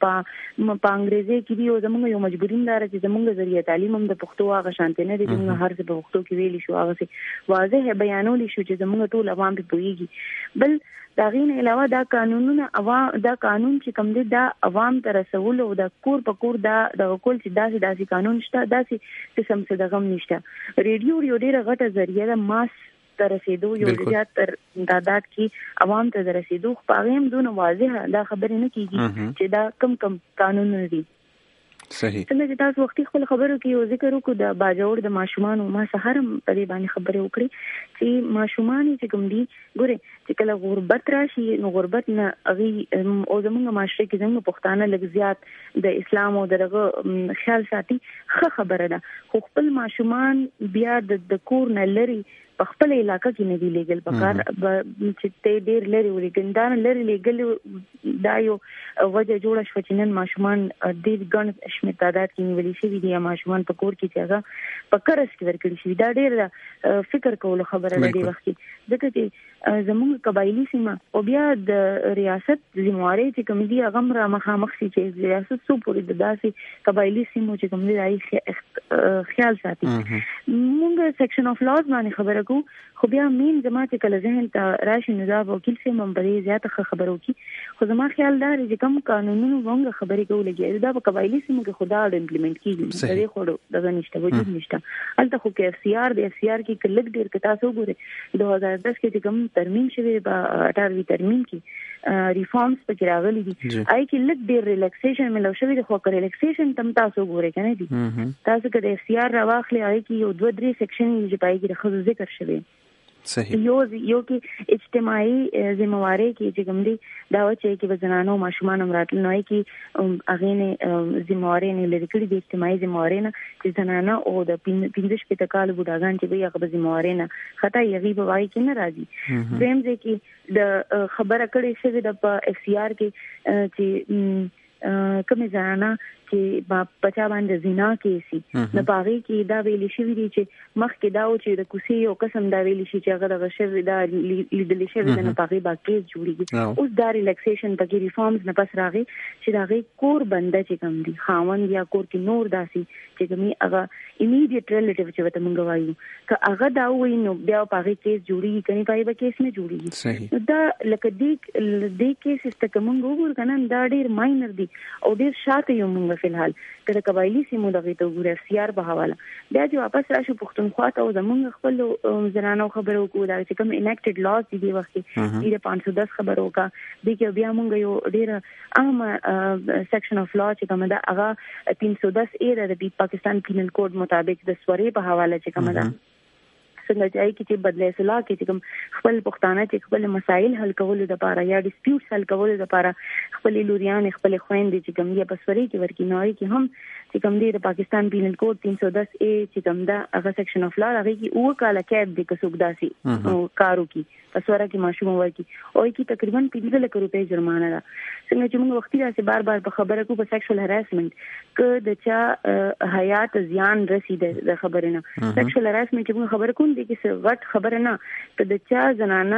په انګریزي کې دی او زموږ یو مجبورین دار چې زموږ ذریعہ تعلیم هم د پښتو هغه شانته نه دي موږ هر څه په پښتو کې ویلي شو هغه سي واضح بیانول شو چې زموږ ټول عوام په پويږي بل داغین علاوه دا قانونونه دا قانون چې کوم دی دا عوام ته رسول او دا کور په کور دا د کول چې داسې قانون شته داسې قسم څه دغه نشته ریډیو یو ډیره غټه ذریعہ د ماس تر رسیدو یو زیات تر تعداد کې عوام ته رسیدو خو هغه هم دونه واضح دا خبرې نه کیږي چې دا کم قانون دي صحیح څنګه چې تاسو وختي خپل خبرو کې یو ذکر وکړو د باجوړ د ماشومان او ما سحر په دې باندې خبرې وکړې چې ماشومان چې کوم دي ګوره چې کله غربت راشي نو غربت نه اغي او زموږ معاشره کې زموږ پښتانه لږ زیات د اسلام او دغه خیال ساتي خبره ده خو خپل ماشومان بیا د کور نه لري په خپل علاقې کې نه دی لګل پکار چې ته ډیر لري ولې ګندان لري لګل دا یو وجه جوړه شو چې نن ماشومان ډیر ګڼ شمېر تعداد کې نیول شي دي ماشومان په کور کې چې هغه په کرس کې ورکړي شي دا ډیر فکر کول خبره ده دی وخت ځکه چې زموږ قبایلی سیمه او بیا د ریاست ذمہواری چې کوم دي هغه را مخامخ شي چې ریاست سو پورې د داسې قبایلی سیمو چې کوم دي خیال ساتي موږ سیکشن اف لاز باندې خبره خو بیا مين زما چې کله ذهن ته راشي نو دا وکیل سي منبري زیاته خبرو کی خو زما خیال دا چې کوم قانونونو وونګه خبرې کولې دا په قبایلی سیمو کې خدا د امپلیمنٹ کیږي دا خو دغه نشته وجود نشته البته خو کې اف سی آر کې کلک ډیر کتا سو ګوره 2010 کې کوم ترمیم شوی په 18 ترمیم کې ریفارمز پکې راغلي دي آی کې لک ډیر ریلیکسیشن ملو شوی د خو ریلیکسیشن تم تاسو ګوره کنه دي تاسو کې د اف سی آر راواخلې آی کې یو 2-3 سیکشن چې پای کې خو ذکر شوی صحیح یو کې اجتماعي ذمہواری کې چې کوم دي دا و چې وزنانو ماشومان راتل نوې کې اغه نه ذمہواری نه لري کړي د اجتماعي ذمہواری نه چې زنانه او د 15 په تکال بوډاګان چې به هغه ذمہواری نه خطا یغي په وای کې نه راځي زم ځکه د خبره کړي چې د اف سی آر کې چې کومه زنانه چې با بچا باندې زنا کیسي نه پاره کې دا ویل شي چې مخ کې دا او چې د کوسي یو قسم دا ویل شي چې هغه د غشر دا لیدل شي نه پاره با کیس جوړیږي اوس دا ریلیکسیشن پکې ریفارمز نه پس راغی چې دا غي کور بنده چې کم دي خاوند یا کور کې نور داسي چې کومي هغه امیډیټ ریلیټیو چې وته مونږ وایو که هغه دا وای نو بیا پاره کیس جوړیږي کني پای به کیس نه جوړیږي دا لکه دې کیس است کوم وګور کنه دا ډیر ماینر دي او ډیر شاته یو مونږ فلحال کله قبایلی سیمو دغه ته ګور اف سی آر په حواله بیا چې واپس راشو پښتونخوا ته او زمونږ خپل زنانو خبرو کو دا چې کوم انیکټډ لاز دي وخت دې 510 خبرو کا دي کې بیا مونږ یو ډیر اهم سیکشن اف لا چې کوم دا هغه 310 اے د پاکستان پینل کوډ مطابق د سوري په حواله چې کوم دا څنګه ځای کې چې بدله اصلاح کې کوم خپل پښتانه چې خپل مسایل حل کول د لپاره یا ډیسپیوټس حل کول د لپاره خپل لوریان خپل خويندې چې کوم یې بسوري کې ورکی نوای کې هم چې کوم دی د پاکستان پینل کوډ 310 اے چې کوم دا هغه سیکشن اف لا هغه کې او کاله کې د کسوګ داسي کارو کې پسوره کې ماشوم ورکی او کې تقریبا 15 لک روپے جرمانه ده څنګه چې موږ وختي راځي بار په خبره کو په سیکشوال هراسمنت ک د چا حیات زیان رسیده د خبره نه سیکشوال هراسمنت چې موږ خبره کوم دي چې غټ خبره نه ک د چا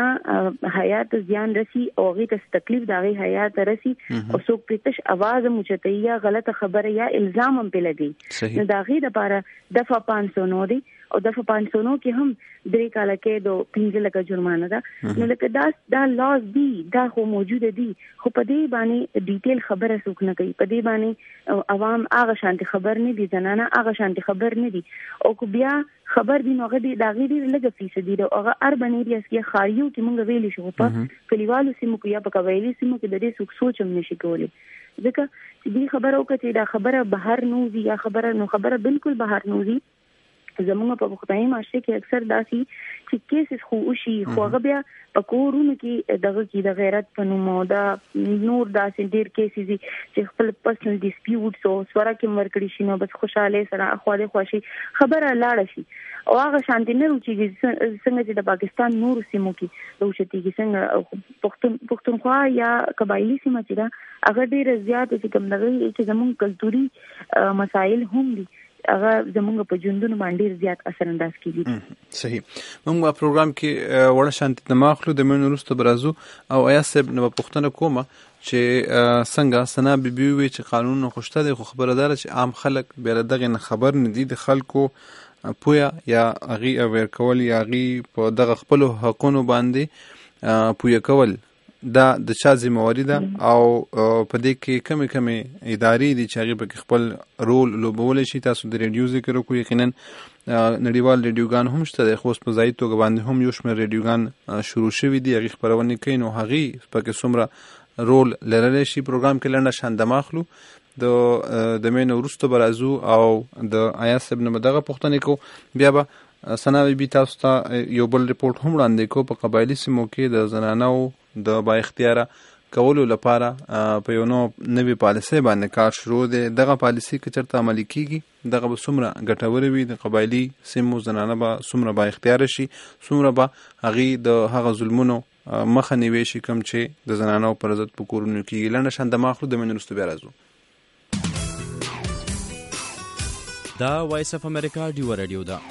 زنانه حیات زیان رسی او غي ته تکلیف داغي حیات رسی او څوک پېتش आवाज مچته یا غلطه خبره یا الزام هم په لګي نو داغي د لپاره دفعه 500 نو دي او دفعه 500 نو کې هم 3 کال کې دو 15 لک جرمانه ده نو لکه دا لاس دی دا خو موجود دي خو په دې باندې ډیټیل خبره څوک نه کوي په دې باندې عوام هغه شانتي خبر نه دي زنانه هغه شانتي خبر نه دي او کو بیا خبر دي نو غدي دا غیر لږه فیصد دي او اربن ایریاز کې خاریو کې مونږ ویلي شو په کلیوالو سیمو کې یا په قبایلی سیمو کې د دې څوک سوچ هم نشي کولی ځکه چې دې خبره وکړي دا خبره بهر نوزي یا خبره بالکل بهر نوزي زموږ په پښتني معاشره کې اکثر داسي چې کیسز خو وشي خو هغه بیا په کورونو کې دغه کې د غیرت په نوم دا نور داسې ډیر کیسز چې خپل پرسنل ډیسپیوټس او سوره کې مرکړي شي نو بس خوشاله سره اخواله خوشي خبره لاړ شي او هغه شانتي نه روچي څنګه چې د پاکستان نور سیمو کې روچتي کې څنګه پښتونخوا یا قبایلی سیمه چې دا هغه ډیر زیات چې کوم دغه چې زموږ کلتوري مسایل هم دي هغه زموږ په ژوندونو باندې زیات اثر انداز کیږي صحیح موږ په پروګرام کې وړ شانتي دماغلو د منو رستو برازو او آیا سب نو پښتنه کومه چې څنګه سنا بي وي چې قانون خوشته دي خو خبردار چې عام خلک به دغه خبر نه دي د خلکو پویا یا اغي اویر کول یا اغي په دغه خپل حقونو باندې پویا کول دا د چا ذمہواری ده او په دې کې کمی ادارې دي چې هغه په خپل رول لوبول شي تاسو د ریډیو ذکر کوئ یقینا نړیوال ریډیوګان هم شته خو په ځای توګه باندې هم یو شمېر ریډیوګان شروع شوي دي هغه خبرونه کوي نو هغه په څومره رول لرلی شي پروګرام کې لنډه شان دماغلو د مینو ورستو برازو او د آیا سب نه دغه پښتنې کو بیا به سناوي بي تاسو ته یو بل ریپورت هم وړاندې کو په قبایلی سیمو کې د زنانو د با اختیار کولو لپاره په یو نوې پالیسي باندې کار شروع دی دغه پالیسي کې چرته عملي کیږي دغه به څومره ګټور وي د قبایلی سیمو زنانه به څومره با اختیار شي څومره به هغه د هغه ظلمونو مخه نیوي شي کوم چې د زنانو پر ضد په کورونو کې لنډه شان دماغلو د منرستو بیا راځو دا وایس اف امریکا ډیو رادیو دا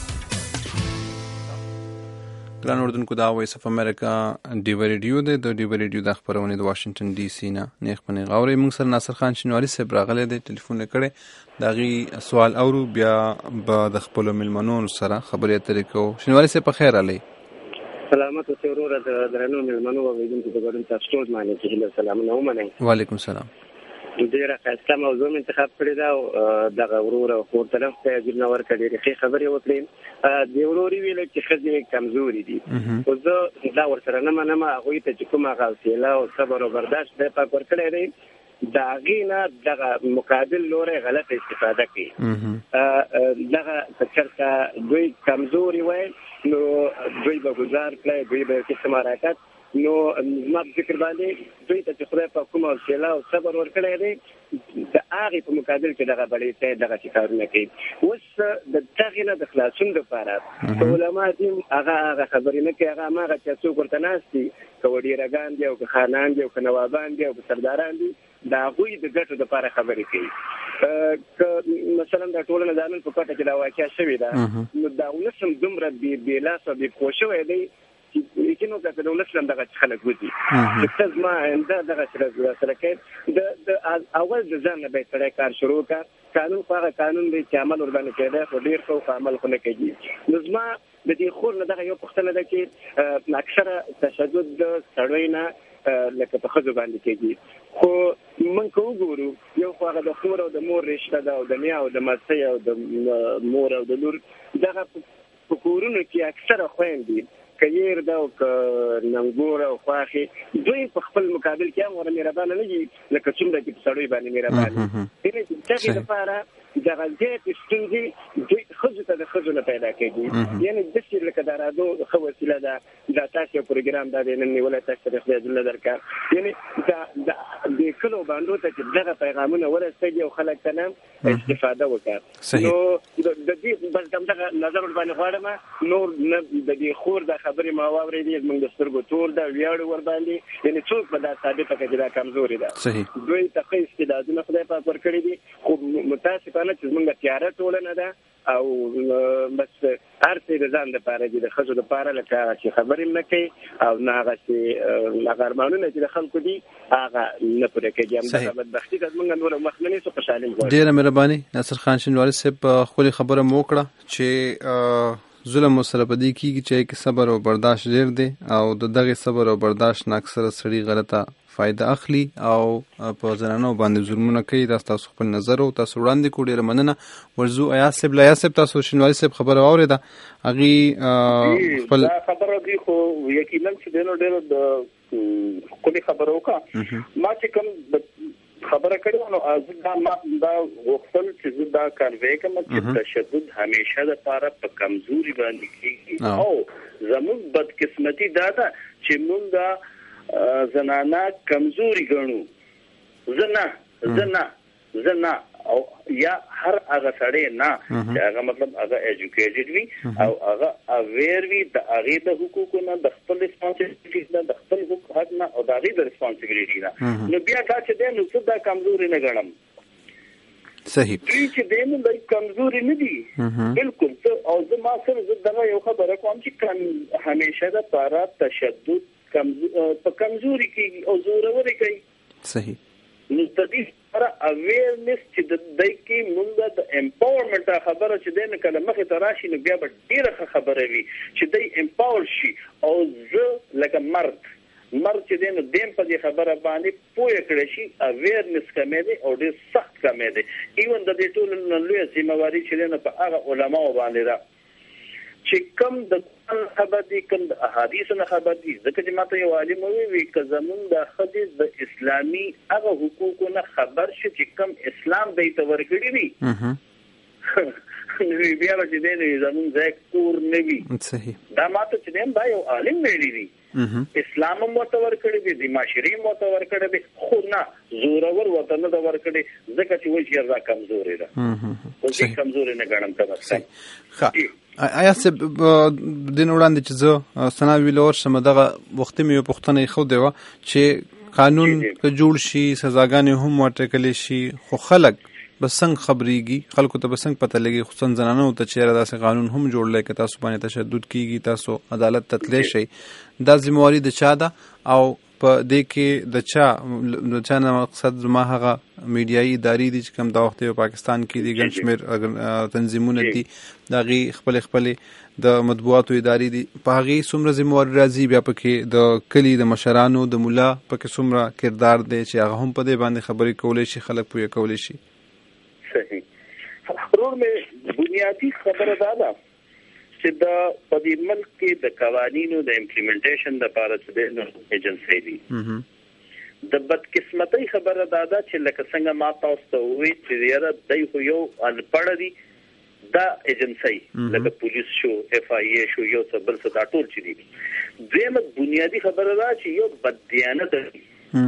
ګران اردوونکو دا وایس اف امریکا ډیو ریډیو دی د ډیو ریډیو د خبرونه د واشنگټن ډي سي نه نیخ پنې غوړې موږ سره ناصر خان شینواری صاحب راغلی دی ټلیفون کړي داغي سوال اورو بیا به د خپل ملمنون سره خبرې اترې کوو شینواری صاحب په خیر علي سلامت اوسئ وروره د درنو ملمنو اوریدونکو د ګډون تاسو ټول باندې چې سلامونه ومنئ وعلیکم السلام ډیره ښایسته موضوع مې انتخاب کړې ده او دغه ورور او خور طرف ته اجازه ورکړه ډېرې ښې خبرې وکړې د ورور ویل چې ښځې کمزوري دي خو زه دا ورسره نه منم هغوی ته چې کوم هغه حوصله او صبر او برداشت دی پاک ورکړی دی د هغې نه دغه مقابل لوری غلطه استفاده کوي دغه که چېرته دوی کمزوري وای نو دوی به ګزار کړی دوی به یو قسم حرکت نو زما په فکر باندې دوی ته چې خدای په کومه حوصله او صبر ورکړی دی د هغې په مقابل کې دغه بړې ته دغسې کارونه کوي اوس د دغې نه د خلاصون دپاره که علما دي هغه خبرې نه کوي هغه هماغه چې څوک ورته ناست دي که وډیرګان دي او که خانان دي او که نوابان دي او که سرداران دي د هغوی د ګټو دپاره خبرې کوي که مثلا د ټولنه د عمل په کوټه کې دا واقع شوې ده نو دا ولس هم دومره بې لاس او بې پوه شوی دی یقینو که د ولس هم دغه خلک وځي چې ته زما آینده دغسې سره کوي د اول د ځان نه باید سړی کار شروع کړه قانون خو هغه قانون دی چې عمل ورباندې کېده خو ډېر ښه خو عمل خو نه کوي نو زما د دې خور نه دغه یو پوښتنه ده چې اکثره تشدد د سړیو نه لکه په ښځو باندې کېږي خو موږ که وګورو یو خو هغه د خور او د مور رشته ده او د نیا او د ماسۍ او د مور او د لور دغه په کورونو کې اکثره خویندې که یېر ده او که ننګوره او خواښې دوی په خپل مقابل کې هم ورته مهربانه نه دي لکه څومره چې په سړیو باندې مهربان دي دغې لپاره دغه زیاتې ستونزې دوی خځو ته د ښځو نه پیدا کېږي. یعنې داسې لکه د رادو ښه وسیله ده دا تاسو یو پروګرام دا دی نن نیولی تاسو ته خدای جل درکړه. یعنې د کلو باندو ته چې دغه پیغامونه ورسېږي او خلک ته نه استفاده وکړي. نو د دې بس همدغه نظر ورباندې غواړم. نور نه د دې خور د خبرې ما واورېدې زموږ د سترګو تور ده ویاړو ورباندې. یعنې څوک به دا ثابته کړي چې دا کمزوري ده. دوی ته ښه استعدادونه خدای پاک ورکړي دي خو متاسفانه چې زموږ تیاره ټولنه ده او بس هر څه د ځان لپاره دي د ښځو لپاره لکه هغه چې خبرې نه کوي او نه هغه چې هغه ارمانونه چې د خلکو دي هغه نه پوره کوي. همدغه بدبختي ده زموږ نور مخ نه نیسو خوشحالي غواړو. ډېره مهرباني ناصر خان شینواري صاحب خپلې خبره مو وکړه چې ظلم ورسره په دې کېږي چې کې صبر او برداشت ډېر دی او د دغې صبر او برداشت نه اکثره سړي غلطه فایده اخلي او په زنانو باندې ظلمونه کوي. دا تاسو خپل نظر او تاسو وړاندې کړو. ډېره مننه. ورځو ایاز صاحب تاسو شینواري صاحب خبره واورېده هغې خپل خبره دی خو یقینا چې دینو ډېر د ښکلې خبره وکړه. ما چې کوم خبره کړې نو دا غوښتل چې زه دا کاروي کوم چې تشدد همیشه د پاره په کمزوري باندې کېږي او زموږ بدقسمتي دا ده چې موږ زنانه کمزوري ګڼو. زه نه او یا هر هغه سړی نه چې هغه مطلب هغه ایجوکیټډ وي او هغه اویر وي د هغې د حقوقو نه د خپل ریسپانسبلیټي نه د خپل حق نه او د هغې د ریسپانسبلیټي نه. نو بیا دا چې دی نو زه دا کمزوري نه ګڼم. صحیح دوی چې دی نو دا کمزوري نه دي بالکل. او زه ما سره زه دغه یو خبره کوم چې همیشه د پاره تشدد په کمزوري کېږي او زوروري کوي. صحیح. نو د دې لپاره اویرنس چې د دې کې موږ د امپاورمنټ خبره چې دی نه کله مخې ته راشي نو بیا به ډېره خبره وي چې دی امپاور شي او زه لکه مرد چې دی نو دیم په دې خبره باندې پوه کړی شي اویرنس کمې دی او ډېر سخت کمې دی. ایون د دې ټولو نه لویه ذمهواري چې دی نو په هغه علماو باندې ده چې کوم د خبر دي کوم د احادیثو نه خبر دي. ځکه چې ماته یو عالم وویل که زمونږ د ښځې د اسلامي هغه حقوقو نه خبر شي چې کوم اسلام دی ته ورکړي وي نو بیا به چې دی نو زمونږ ځای کور نه وي. دا ماته چې دی دا یو عالم ویلي دي اسلام هم ورته ورکړی دی د معاشرې هم ورته ورکړی دی خو نه زورور ورته نه ده ورکړی ځکه چې وایي چې دا کمزورې ده. خو زه کمزورې نه ګڼم ته آیا صاحب دین وړاندې چې زه ثنا ویلور شم دغه وختي مې پوښتنه ښودې وه چې قانون که جوړ شي سزاګانې هم وټاکلی شي خو خلک به څنګه خبرېږي خلکو ته به څنګه پته لګي خصوصا زنانو ته چېرې داسې قانون هم جوړلی که تاسو باندې تشدد کېږي تاسو عدالت ته تللی شئ دا ذمهواري د چا ده او په دې کې د چا نه مقصد زما هغه میډیایي ادارې دي چې کوم دا وخت په پاکستان کې دي ګڼ شمېر تنظیمونه دي د هغې خپلې د مطبوعاتو ادارې دي په هغې څومره ذمهواري راځي بیا پکې د کلي د مشرانو د ملا پکې څومره کردار دی چې هغه هم په دې باندې خبرې کولی شي خلک پوهه کولی شي. صحیح. ضرور مې بنیادی خبره دا ده چې دا په دې ملک کې د قوانینو د امپلیمنټیشن لپاره چې د ایجنسی دي د بدقسمتۍ خبره دا ده چې لکه څنګه ما تاسو ته وویل چې یاره دی خو یو انپړه دي دا ایجنسی لکه پولیس شو اف آی ای شو یو څه بل څه دا ټول چې دي. دویمه بنیادی خبره ده چې یو بددیانت دي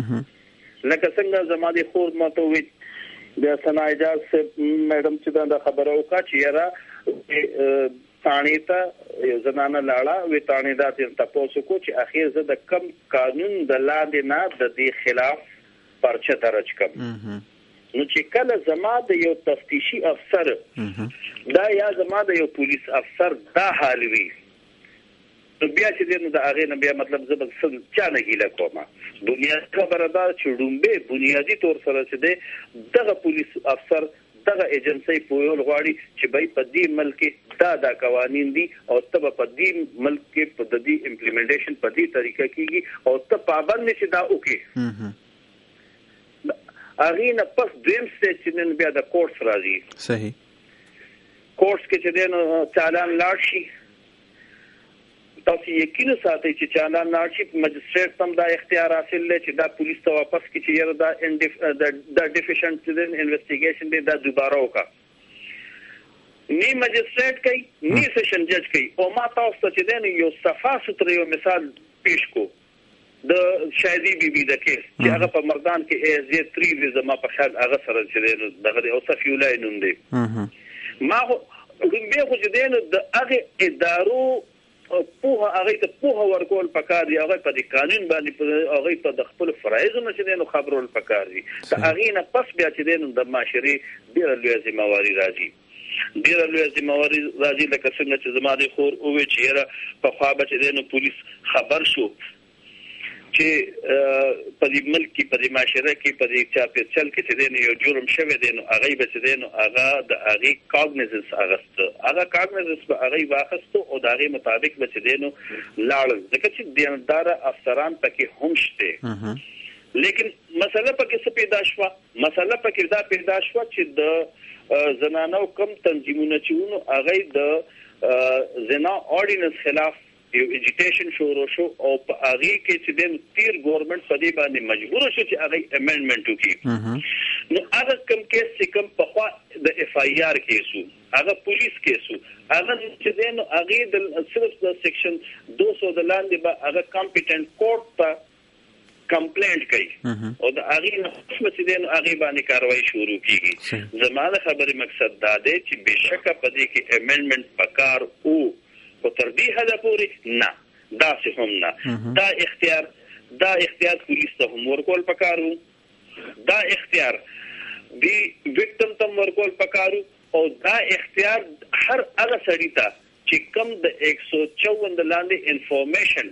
لکه څنګه زما د خور ما ته وویل د ثنا اعجاز میډم چې دا خبره وکړه چې یاره تانی ته یو زنانه لاړه وی تانی دا تاسو کو چې اخیر زه د کم قانون د لاندې نه د دې خلاف پرچه درج کړم. نو چې کله زما د یو تفتیشي افسر دا یا زما د یو پولیس افسر دا حال وي نو بیا چې دې نو د هغې نه بیا مطلب زه به چا نه ګیله کومه. بنیادي خبره دا چې ډومبې بنیادي طور سره چې دی دغه پولیس افسر دغه ایجنسی پویول غواړي چې بای په دې ملک دا قوانین دي او ته په دې ملک کې په دې امپلیمنټیشن په دې طریقه کېږي او ته پابند نشې دا وکړي. هغې نه پس دویم سټیج چې نن بیا د کورټس راځي. صحیح. کورټس کې چې دی نو چالان لاړ شي تاسو یقین ساتئ چې چالان لاړ شي مجسټریټ هم دا اختیار حاصل دی چې دا پولیس ته واپس کړي چې یاره دا ډیفیشنټ انویسټیګیشن دی دا دوباره وکړه. نی مجسټریټ کوي نی سیشن جج کوي. او ما تاسو ته چې دین یو صفا ستر یو مثال پیش کو د شادي بیبي د کیس چې هغه په مردان کې ایز 3 ویزه ما په خیال هغه سره چې دغه او صفیولای نوم دی. ما به خو چې دین د هغه ادارو په هغه ته په ورکول پکار دی. هغه په د قانون باندې هغه په د خپل فرایض نه چې دین خبرول پکار دي. ته هغه نه پس بیا چې دین د معاشري ډیر لوی ذمہواری راځي. ډیر لوی ذمہواری راځي لکه څنګه چې زماري خور او چې په خوا به چې دین پولیس خبر شو چې په دې ملک کې په دې معاشره کې په دې چاپېچل کې چې دین یو جرم شوی دی نو هغه به چې دین هغه د هغه کاګنیزنس هغه کاګنیزنس به هغه واخستو او د هغه مطابق به چې دین لاړ ځکه چې دیندار افسران پکې هم شته. لیکن مسله پکې څه پیدا شو؟ مسله پکې دا پیدا شو چې د زنانو کم تنظیمونه چې هغه د زنا اورډیننس خلاف یو اجیټیشن شروع شو او په هغه کې چې د تیر ګورنمنت په دې باندې مجبور شو چې هغه امندمنت وکړي. نو هغه کم کیس چې کم په خوا د اف آی آر کیسو هغه پولیس کیسو هغه چې دین هغه د صرف د سیکشن 200 د لاندې به هغه کمپیټنټ کورټ ته کمپلینټ کوي او د هغه نه چې دین هغه باندې کاروایی شروع کیږي. زموږ خبرې مقصد دا دی چې بشکه په دې کې امندمنت پکار او په تر دې حد پورې نه دا څه هم نه دا اختیار پولیس ته هم ورکول پکارو. دا اختیار دی وکټم ته ورکول پکارو او دا اختیار هر هغه سړی ته چې کم د 154 لاندې انفارمیشن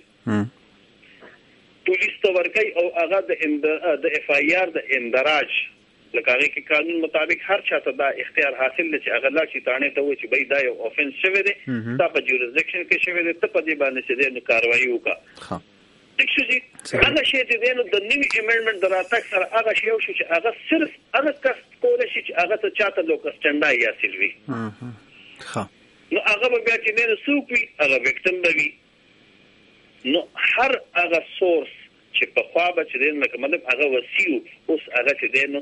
پولیس ته ورکي او هغه د اف آی آر د اندراج لکه هغه کې قانون مطابق هر چاته دا اختیار حاصل لري چې هغه لا شي تانه ته وي چې بای دا یو اوفنس شوی دی دا په جورسډکشن کې شوی دی ته په دې باندې چې د کاروایی وکړه. ټیکسي هغه شی چې د نیو امندمنت دراتک سره هغه شی شو چې هغه صرف هغه کس کول شي چې هغه ته چاته لوکسټنډای حاصل وي. نو هغه بیا چې نه سوپي هغه وکټم دی. نو هر هغه سورس چې په خوا به چې دین لکه مطلب هغه وسیو اوس هغه چې دین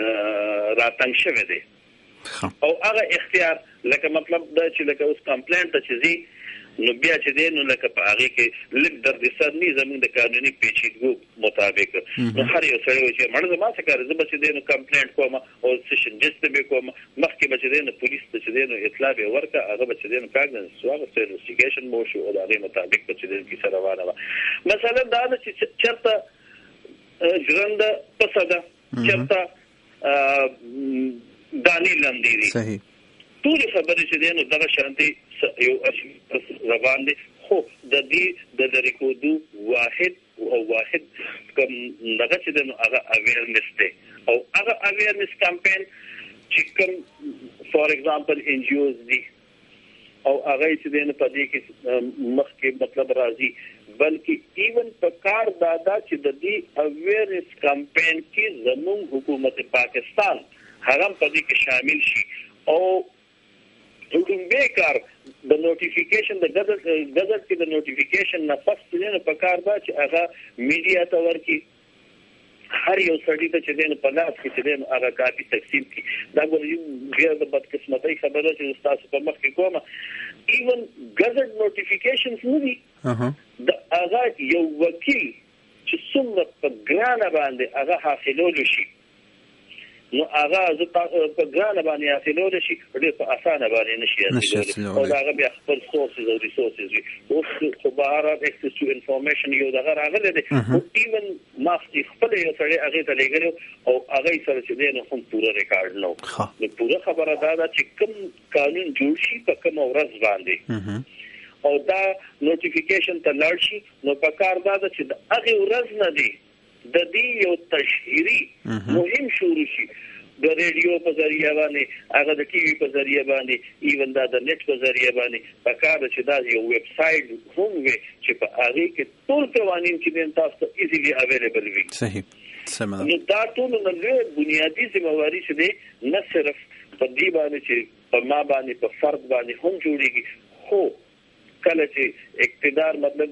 راتنګ شوی دی او هغه اختیار لکه مطلب دا چې لکه اوس کمپلینټ ته چې زی نو بیا چې دین لکه په هغه کې لږ درد سر نه زموږ د قانوني پیچیدګو مطابق نو هر یو سړی چې مرزه ما څه کوي زه به چې دین کمپلینټ کوم او سیشن جج ته به کوم مخکې به چې دین پولیس ته چې دین اطلاع به ورکړه هغه به چې دین کاګنس سوال سره انویسټیګیشن مو شو او هغه مطابق به چې دین کی سره روانه و. مثلا دا چې چرته ژوند پسدا چرته دانی لندې صحیح ټول خبرې چې دین دغه شانتي یو روان دي خو د دې د ریکوردو واحد کوم دغه چې د هغه اویرنس دی او هغه اویرنس کمپاین چې کوم فور ایگزامپل ان جی اوز دي او هغه چې دین په دې کې مخکې مطلب راځي بلکې ایون په کار دادا چې د دې اویرنس کمپاین کې زموږ حکومت پاکستان هغه په دې کې شامل شي او دوی بیکار د نوټیفیکیشن د غزل کې د نوټیفیکیشن نه پس نه په کار دا چې هغه میډیا ته ورکی هر یو سړی ته چې دین په لاس کې چې دین هغه کاپی تقسیم کی دا ګورې د بدقسمتۍ خبره چې تاسو په مخ کې کومه ایون غزل نوټیفیکیشنز نه دي د هغه یو وکیل چې څومره په ګرانه باندې هغه حاصلول شي نو هغه په ګرانه باندې حاصلول شي ډېر په اسانه باندې نشي حاصلول او هغه بیا خپل سورسز او ریسورسز وي او خو بهر اکسس ټو انفارمیشن یو دغه راغلی دی او ایون ماستي خپل یو سړی هغه ته لګلو او هغه سره چې دی نو هم پوره ریکارډ نو نو پوره خبره دا چې کوم قانون جوړ شي په کوم ورځ باندې او دا نوټیفیکیشن ته لاړ شي نو په کار دا چې د هغه ورځ نه دی د دې یو تشهيري مهم شروع شي د ریډیو په ذریعہ باندې هغه د ټي وي په ذریعہ باندې ایون دا د نت په ذریعہ باندې په کار چې دا یو ویب سټ هم وي چې په هغه کې ټول قوانين چې تاسو ته ایزیلی اویلیبل وي صحیح سمه نو دا ټول نو بنیادی ذمہواری چې دی نه صرف په دې باندې چې په ما باندې په فرد باندې هم جوړيږي خو کله چې اقتدار مطلب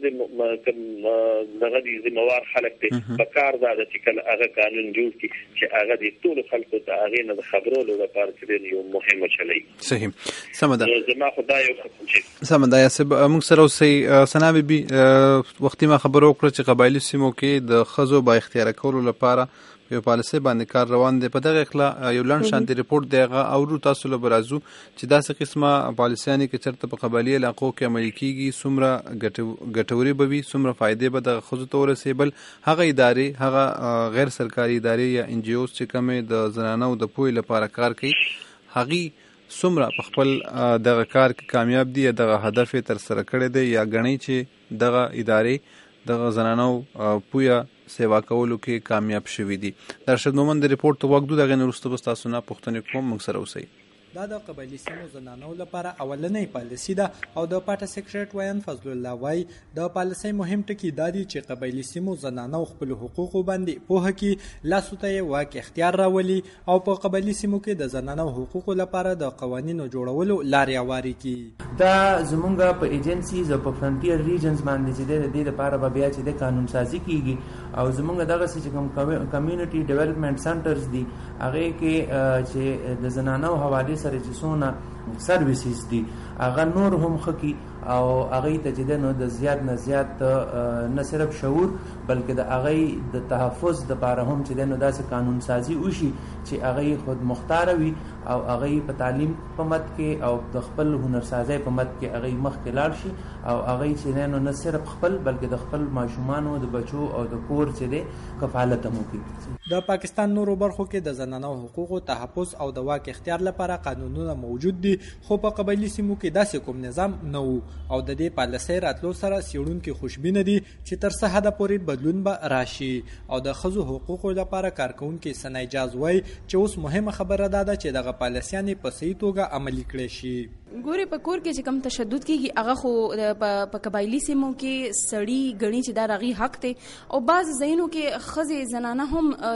دغه دي ذمہوار خلک دي په کار دا چې کله هغه قانون جوړ کړي چې هغه د ټول خلکو ته هغه نه خبرولو لپاره چې یو مهمه چلی. صحیح سمدا زما خدای یو سمدا یا سب موږ سره اوسې سنا بي وختي ما خبرو کړ چې قبایلی سیمو کې د خزو با اختیار کولو لپاره یو پالیسي باندې کار روان دی. په دغه اخلا یو لاند شانتي ریپورت دیغه او تاسو له برازو چې داسې قسمه پالیسيانې کې چرته په قبایلی علاقو کې عملي کیږي څومره ګټوري به وي څومره فائدې به د خزو ته ورسېبل هغه ادارې هغه غیر سرکاري ادارې یا ان جی اوز چې کومه د زنانو د پوهې لپاره کار کوي هغه څومره په خپل دغه کار کې کامیاب دي یا دغه هدف تر سره کړی دی یا غني چې دغه ادارې دغه زنانو پوهه سیوا کولو کې کامیاب شوي دي. درشد مومن د ریپورت ته وګدو دغه نورسته بس تاسو نه پوښتنه کوم موږ سره اوسئ. دا د قبایلی سیمو زنانو لپاره اولنۍ پالیسي ده او د پاټه سیکریټ وایان فضل الله وای د پالیسي مهم ټکی دا دی چې قبایلی سیمو زنانو خپل حقوق باندې پوهه کې لاسو ته واک اختیار راولي او په قبایلی سیمو کې د زنانو حقوق لپاره د قوانینو جوړولو لارې هواري کی. دا زمونږ په ایجنسیز او په فرنټیر ریجنز باندې چې د دې لپاره به بیا چې د قانون سازي کیږي او زمونږ دغه چې کوم کمیونټي ډیولپمنٹ سنټرز دي هغه کې چې د زنانو حواله سره چې څونه سرویسز دي هغه نور هم خکې او هغه ته چې نو د زیات نه زیات نه صرف شعور بلکې د هغه د تحفظ د لپاره هم چې نو داسې قانون سازي وشي چې هغه خود مختار وي او هغه په تعلیم په مت کې او د خپل هنرسازي په مت کې هغه مخ کې لاړ شي او هغه چې نو نه صرف خپل بلکې د خپل ماشومان او د بچو او د کور چې د کفالت هم کوي. د پاکستان نورو برخو کې د زنانو حقوقو تحفظ او د واک اختیار لپاره قانونونه موجود دي خو په قبایلی سیمو کې داسې کوم نظام نه وو او د دې پالیسۍ راتلو سره څېړونکي خوشبینه دي چې تر څه حده پورې بدلون به راشي او د ښځو حقوقو لپاره کارکوونکي ثنا اجاز وایي چې اوس مهمه خبره ده چې دغه پالیسیانې په صحیح توګه عملي کړې شي. ګوري په کور کې چې کم تشدد کیږي هغه خو په قبایلی سیمو کې سړی غني چې دا رغي حق ته او بعض ځایونو کې خزه زنانه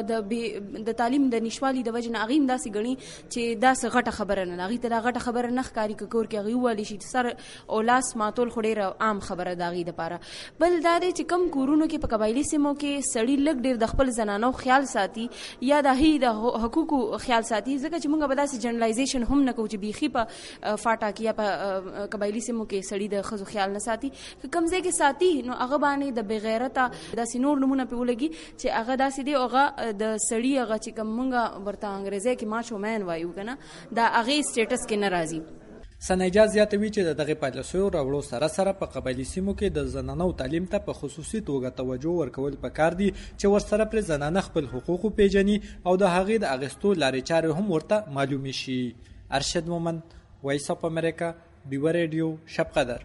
هم د تعلیم د نشوالي د وجه نه اغیم داسې غني چې داسې غټه خبره نه اغي ته غټه خبره نه ښکاری کور کې اغي والی شي سر او لاس ماتول خډيره عام خبره داغي د پاره. بل دا چې کم کورونو کې په قبایلی سیمو کې سړی لګ ډیر د خپل زنانو خیال ساتي یا د هي د حقوقو خیال ساتي ځکه چې موږ به داسې جنرالایزیشن هم نه کوو چې بيخي په فاټا یا په قبایلی سیمو کې سړی د خزو خیال نه ساتي که کمزې کې ساتي نو هغه باندې د بغیرته داسې نور نمونه په ولګي چې هغه داسې دی هغه د سړی هغه چې کوم مونږه ورته انګریزي کې ماچو مین وایو کنه دا هغه سټیټس کې ناراضي. ثنا اجاز زیاتوي چې دغه پالیسیو راوړو سره سره په قبایلی سیمو کې د زنانو تعلیم ته په خصوصي توګه توجه ورکول پکار دي چې ورسره پر زنانه خپل حقوق پیژني او د هغې د اغستو لارې چارې هم ورته معلومي شي. ارشد مومن وایس اف امریکا ډیو ریډیو شب قدر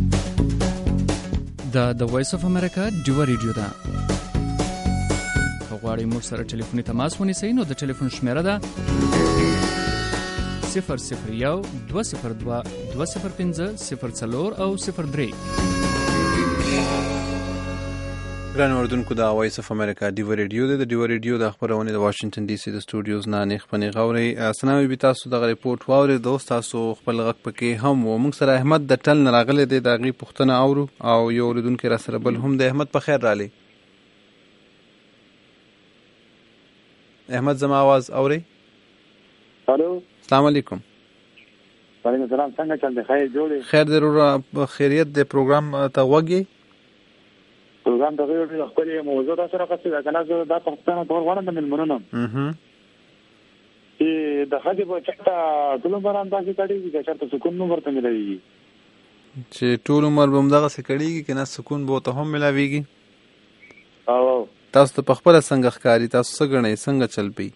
د وایس اف امریکا ډیو ریډیو دا غواړئ موږ سره ټلیفوني تماس ونیسئ نو د ټلیفون شمیره ده 001 202 205 04 او 03. ګران اوردونکو د وایس اف امریکا ډیو ریډیو د ډیو ریډیو د خبرونه د واشنگټن ډي سي د سټوډیوز نه نه خپنی غوري سلام بي تاسو د ریپورت واوري دوست تاسو خپل غږ پکې هم و موږ سره احمد د ټل نراغله د دغه پښتنه اورو او یو اوردونکو را سره بل هم د احمد په خیر رالي. احمد زما आवाज اوري؟ الو السلام علیکم. وعلیکم السلام. څنګه چل دی؟ خیر جوړ خیر ضرور خیریت د پروګرام ته وګي پروګرام ته غوړي خپل موضوع تاسو راغلی دا کنه زه دا پښتنه ټول غواړم د ملمنونو چې د خځې په چټه ټول بران تاسو کړي چې چرته سکون نو ورته ملایي چې ټول عمر به موږ څه کړيږي کنه سکون به ته هم ملاويږي. او تاسو ته په خپل څنګه ښکاری تاسو څنګه غنئ څنګه چل پی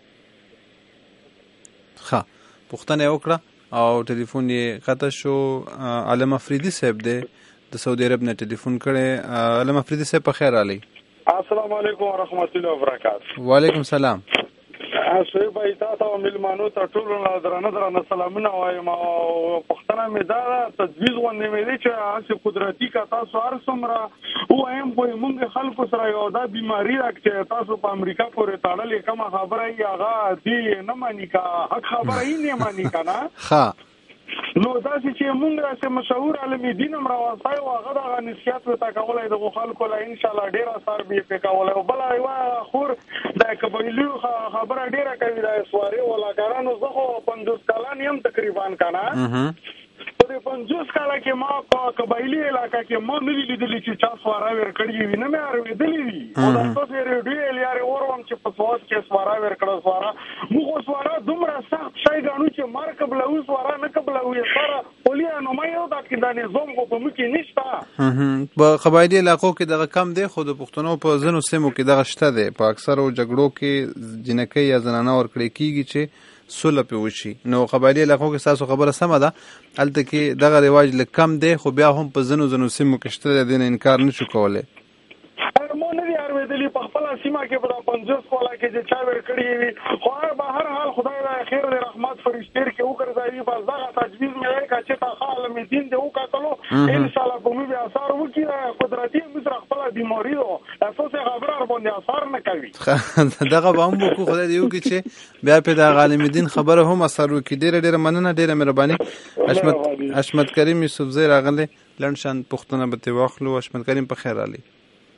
ښه پښتنه وکړه او ټلیفون یې قطع شو. علم افریدی صاحب دی د سعودي عرب نه ټلیفون کړي. علم افریدی صاحب په خیر علي. السلام علیکم ورحمت الله وبرکاته. وعلیکم السلام. شوی بای تاسو ملمانو ته ټول درنه سلامونه وایم او پښتنه مې دا تجویز ونه مې چې چې قدرتي کا تاسو ارسمره او ایم په موږ خلکو سره یو دا بیماری راکې تاسو په امریکا پورې تړلې کومه خبره یې هغه دی نه مانی کا حق خبره یې نه مانی کنه. ها نو داسې چې موږ راسه مشهور عالم دین هم راوځي او هغه د نصیحت وتا کولای د خلکو لا ان شاء الله ډیر اثر به پکولای او بل یو خور د قبایلی خبره ډیره کوي د سواري ولاګانو زخه 50 کلان هم تقریبا کنه په 50 کاله کې ما په قبایلی علاقې کې ما نه لیدلې چې چا سوارا ور کړی وي نه مې اورېدلې وي او تاسو یې ډېر لري اورم چې په سواد کې سوارا ور کړو سوارا موږ سوارا دومره سخت شي غانو چې مار قبل او سوارا نه قبل او سوارا ولیا نو ما یو دا کې د نظام په مو کې نشته په قبایلی علاقو کې دغه کم دی خو د پښتنو په ځینو سیمو کې دغه شته دی په اکثرو جګړو کې جنکۍ یا زنانه ور کړی کیږي چې سوله په وشي نو قبایلی علاقو کې تاسو خبره سمه ده الته کې دغه رواج لکم دی خو بیا هم په ځینو سیمو کې شته دین انکار نشو کولای مو نه دی اورېدلې په خپل سیمه کې په 50 کولا کې چې چا ور کړی وي خو به هر حال خدای د خیر د رحمت فرشتیر کې وګرځي بس دا تجویز مې کا چې تا عالم دین دی وکړو ان شاء الله په مې اثر وکړي قدرتي مصر خپل بیماری او تاسو څه خبره باندې اثر نه کوي دغه به هم کو خدای دی وکړي چې بیا په د عالم دین خبره هم اثر وکړي ډېر مننه ډېر مهرباني حشمت کریم یوسفزی راغله لنشان پښتنه به واخلو حشمت کریم په خیر علي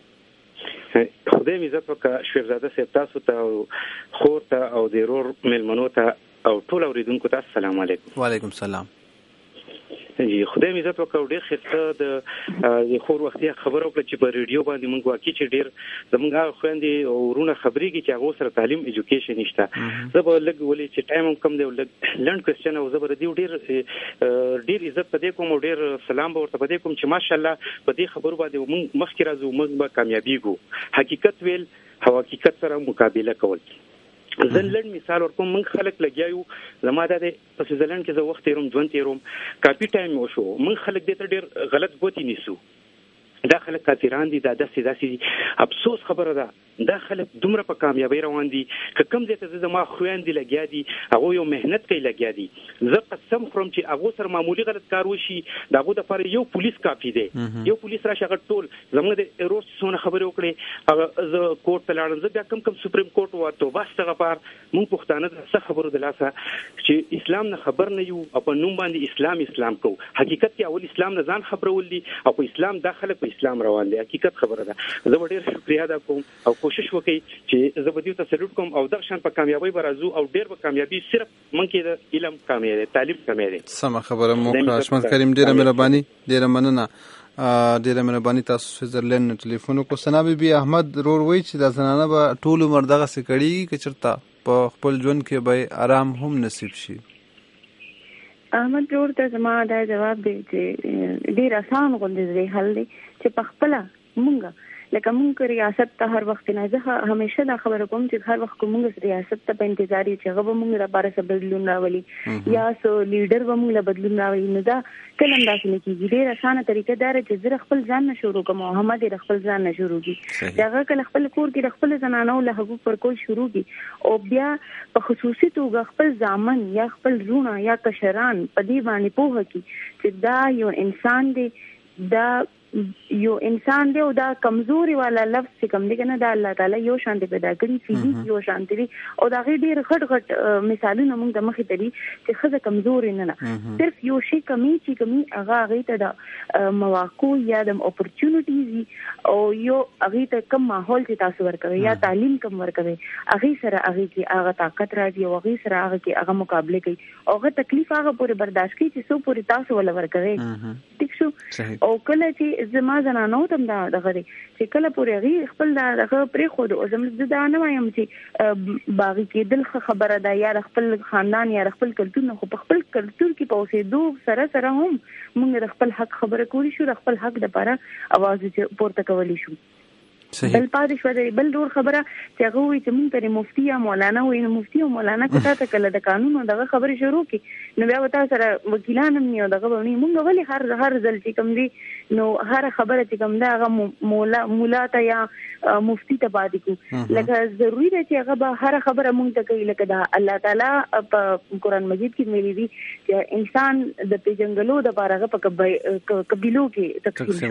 خدای می عزت وکړه شیخزاده صاحب تاسو ته خور ته او د رور ملمنو ته او ټول اوریدونکو ته السلام علیکم وعلیکم السلام جی خدای می عزت وکړه ډېر خسته د خور وختي خبرو کړ چې په ریډیو باندې مونږ واقعي چې ډېر زمونږ خويندې او ورونه خبرې کې چې هغه سره تعلیم ایجوکیشن نشته زه به لګ ولې چې ټایم کم دی لګ لند کوېسچن او زه به دې ډېر عزت پدې کوم او ډېر سلام به ورته پدې کوم چې ماشاءالله په دې خبرو باندې مونږ مخکې راځو مونږ به کامیابیږو حقیقت ویل او حقیقت سره مقابله کول زلند مثال ورکوم من خلک لګیاو زما د سویټزرلند کې زه وخت تیروم ژوند تیروم کاپی ټایم وشو من خلک دې ته ډېر غلط ګوتی نیسو دا خلک کافران دي دا داسې افسوس خبره ده دا خلک دومره په کامیابی روان دي که کم ځای ته زما خویندې لګیا دي هغه یو مهنت کوي لګیا دي زه قسم خورم چې هغه سره معمولی غلط کار وشي دا هغه د لپاره یو پولیس کافي دی یو پولیس راشي هغه ټول زموږ د ایروس څونه خبرې وکړي هغه زه کورټ ته لاړم زه بیا کم سپریم کورټ ورته واسطه غفار مونږ پښتانه څه خبرو د لاسه چې اسلام نه خبر نه یو او په نوم باندې اسلام کو حقیقت کې اول اسلام نه ځان خبرول دي او په اسلام داخله اسلام روان دي حقیقت خبره ده زه ډېر شکریا ادا کوم او کوشش وکړي چې زه به دې ته سلوټ کوم او د شان په کامیابی برازو او ډېر په کامیابی صرف مونږ کې د علم کامیابی تعلیم کامیابی سم خبره مو حشمت کریم ډېر مهرباني ډېر مننه ډېر مهرباني تاسو سویټزرلند ټلیفون کو سنا بي احمد رور وای چې د زنانه به ټول عمر دغه سکړی کې چرته په خپل ژوند کې به آرام هم نصیب شي احمد رور ته زما دا جواب دی چې ډېر آسان غوندې دی حل دی چې په خپل مونږه لکه مونږ ریاست ته هر وخت نه زه همیشه دا خبره کوم چې هر وخت مونږ ریاست ته په انتظار یو چې هغه مونږ لپاره څه بدلون راولي یا سو لیډر مونږ له بدلون راولي نو دا کله انداز نه کیږي ډېر اسانه طریقه دار چې زه خپل ځان نه شروع کوم محمد خپل ځان نه شروع کی هغه کله خپل کور کې خپل زنانو له حقوق پر کول شروع کی او بیا په خصوصي توګه خپل ځامن یا خپل رونه یا کشران په دې باندې پوهه کی چې دا یو انسان دی دا یو انسان دی او دا کمزوري والا لفظ چې کوم دی کنه دا الله تعالی یو شان پیدا کړی فزیک یو شان دی او دا غي ډیر غټ مثالونه موږ د مخې تري چې خزه کمزوري نه صرف یو شی کمی هغه غي ته د مواقع یا د اپورتونټیز او یو هغه ته کم ماحول چې تاسو ورکوي یا تعلیم کم ورکوي هغه سره هغه کې هغه طاقت راځي او هغه سره هغه کې هغه مقابله کوي او هغه تکلیف هغه پورې برداشت کوي چې سو پورې تاسو ول ورکوي ٹھیک شو او کله چې زما زنانو تم دا دغه چې کله پورې غي خپل دغه پرې خود او زموږ د نه وایم چې باغی کې دل خبره ده یا خپل خاندان یا خپل کلتور نه خو خپل کلتور کې پوسې سره هم موږ خپل حق خبره کولی شو خپل حق د لپاره आवाज پورته کولی شو بل پاتې شو د بل ډور خبره چې هغه وي چې مونږ ته مفتي یا مولانا وي نو مفتي او مولانا کته ته کله د قانون دغه خبره شروع کی نو بیا وتا سره وکیلان هم نه دغه ونی مونږ ولې هر ځل چې کوم دی نو هر خبره چې کوم دا هغه مولا ته یا مفتی ته پاتې کو لکه ضروری ده چې هغه به هر خبره مونږ ته کوي لکه دا الله تعالی په قران مجید کې ویلي دي چې انسان د پیجنګلو د بارغه په قبيلو کې تقسیم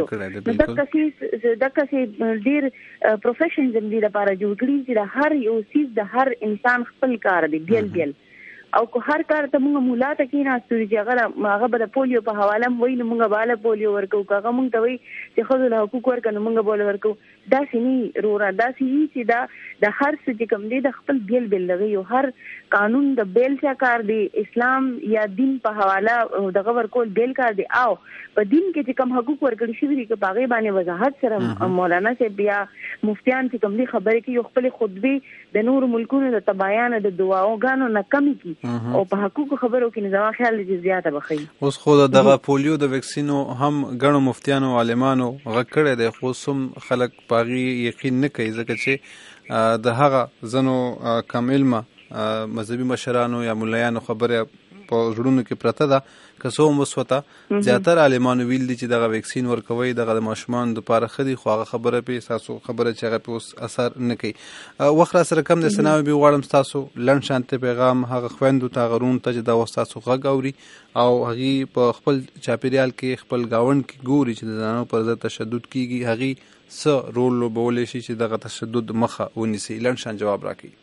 شو د کسي ډیر پروفیشنز دې لپاره جوړ کړی چې هر یو سیس د هر انسان خپل کار دی بیل او کو هر کار ته موږ مولا ته کې ناستو چې هغه به د پولیو په حواله وای نو موږ بالا پولیو ورکو هغه موږ ته وای چې خو له حقوق ورکنه موږ بول ورکو دا سینی رورا دا سینی چې دا د هر څه چې کوم دی د خپل بیل لغي او هر قانون د بیل څخه کار دی اسلام یا دین په حواله دغه ورکول بیل کار دی او په دین کې چې کوم حقوق ورکړي شوی دي چې باغې باندې وضاحت سره مولانا سے بیا مفتیان چې کوم دي خبرې کوي خپل خطبه د نور ملکونو د تبایان د دعاوګانو نه کمی کی او په حقوق خبرو کې نظام خیال دي زیاته بخي. اوس خو دغه پولیو د ویکسینو هم غنو مفتیانو عالمانو غکړه د خصوصم خلک پاغي یقین نه کوي ځکه چې د هغه زنو کم علم مذهبي مشرانو یا مولایانو خبره په ژوندونو کې پرته ده که څو مسوته زیاتره عالمانو ویل دي چې دغه ویکسین ورکوي دغه د ماشومان لپاره ښه دي خو هغه خبره په اساسو خبره چې هغه په اوس اثر نه کوي. وخت را سره کم د سناوي به غواړم تاسو لنډ شانته پیغام هغه خويندو ته غرون ته چې دا تاسو غږ اوري او هغه په خپل چاپیریال کې خپل گاوند کې ګوري چې د زنانو پر ضد تشدد کیږي هغه څه رول لوبولی شي چې دغه تشدد مخه ونیسي. لنډ شان جواب راکړي.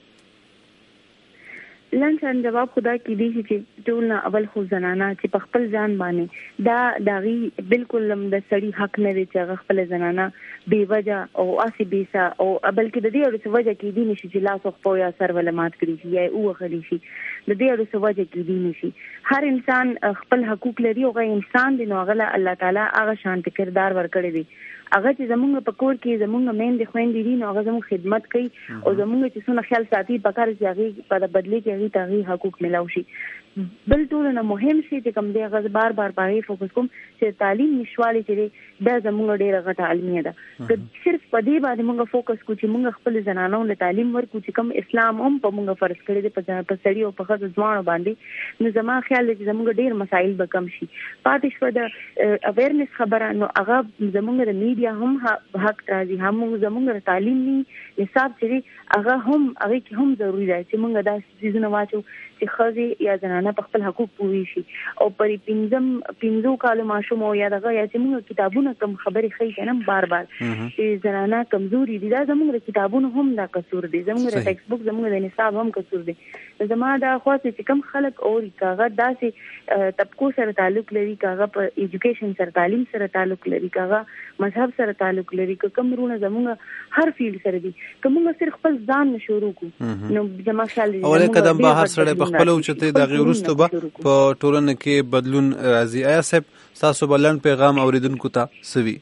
لنډ جواب خدا کې دی چې ټول نه اول خو زنانه چې په خپل ځان باندې دا داغي بالکل د سړی حق نه دی چې خپل زنانه بے وجه او اسی بیسا او بلکې د دې اړه وجه کې دی نشي چې لاس خو یا سر ولمات کړی شي یا او غلی شي د دې اړه وجه کې دی نشي. هر انسان خپل حقوق لري او غي انسان دی نو غلا الله تعالی هغه شانت کردار ورکړي دی هغه چې زمونږ په کور کې زمونږ میندې خويندې دي نو هغه زموږ خدمت کوي او زمونږ چې څونه خیال ساتي په کار چې هغه په بدلی کې هغه تغي حقوق ملاوي شي. بل ټول نه مهم شي چې کوم دی هغه بار پاره فوکس کوم چې تعلیم نشوالي چې دا زمونږ ډیره غټه علمي ده که صرف په دې باندې موږ فوکس کوو چې موږ خپل زنانو له تعلیم ورکو چې کوم اسلام هم په موږ فرض کړی دی په سړي او په ښځو ځوانو باندې نو زما خیال دی چې زمونږ ډیر مسایل به کم شي. پاتې شو د اویرنس خبره نو هغه زمونږ د میډیا هم حق راځي هم زمونږ تعلیم نصاب چې هغه کې هم ضروری دی چې موږ دا سيزونه واچو چې خځې یا زنانه په خپل حقوق پوهی شي او پرې پنځو کالو ماشوم او یا دغه یا چې موږ کتابونه کم خبرې خې کنه بار چې زنانه کمزوري دي دا زموږ د کتابونو هم دا قصور دي زموږ د ټیکس بوک زموږ د نصاب هم قصور دي. زما دا خاصه چې کم خلک او کاغه داسې طبقو سره تعلق لري کاغه په ایجوکیشن سره تعلیم سره تعلق لري کاغه مذهب سره تعلق لري کوم رونه زموږ هر فیلډ سره دي کومه صرف خپل ځان نشورو کو نو جما خیال دي اول قدم به هر سره په خپل اوچته د غیرستو به په ټولنه کې بدلون راځي. آیا صاحب تاسو بلند پیغام اوریدونکو ته سوي؟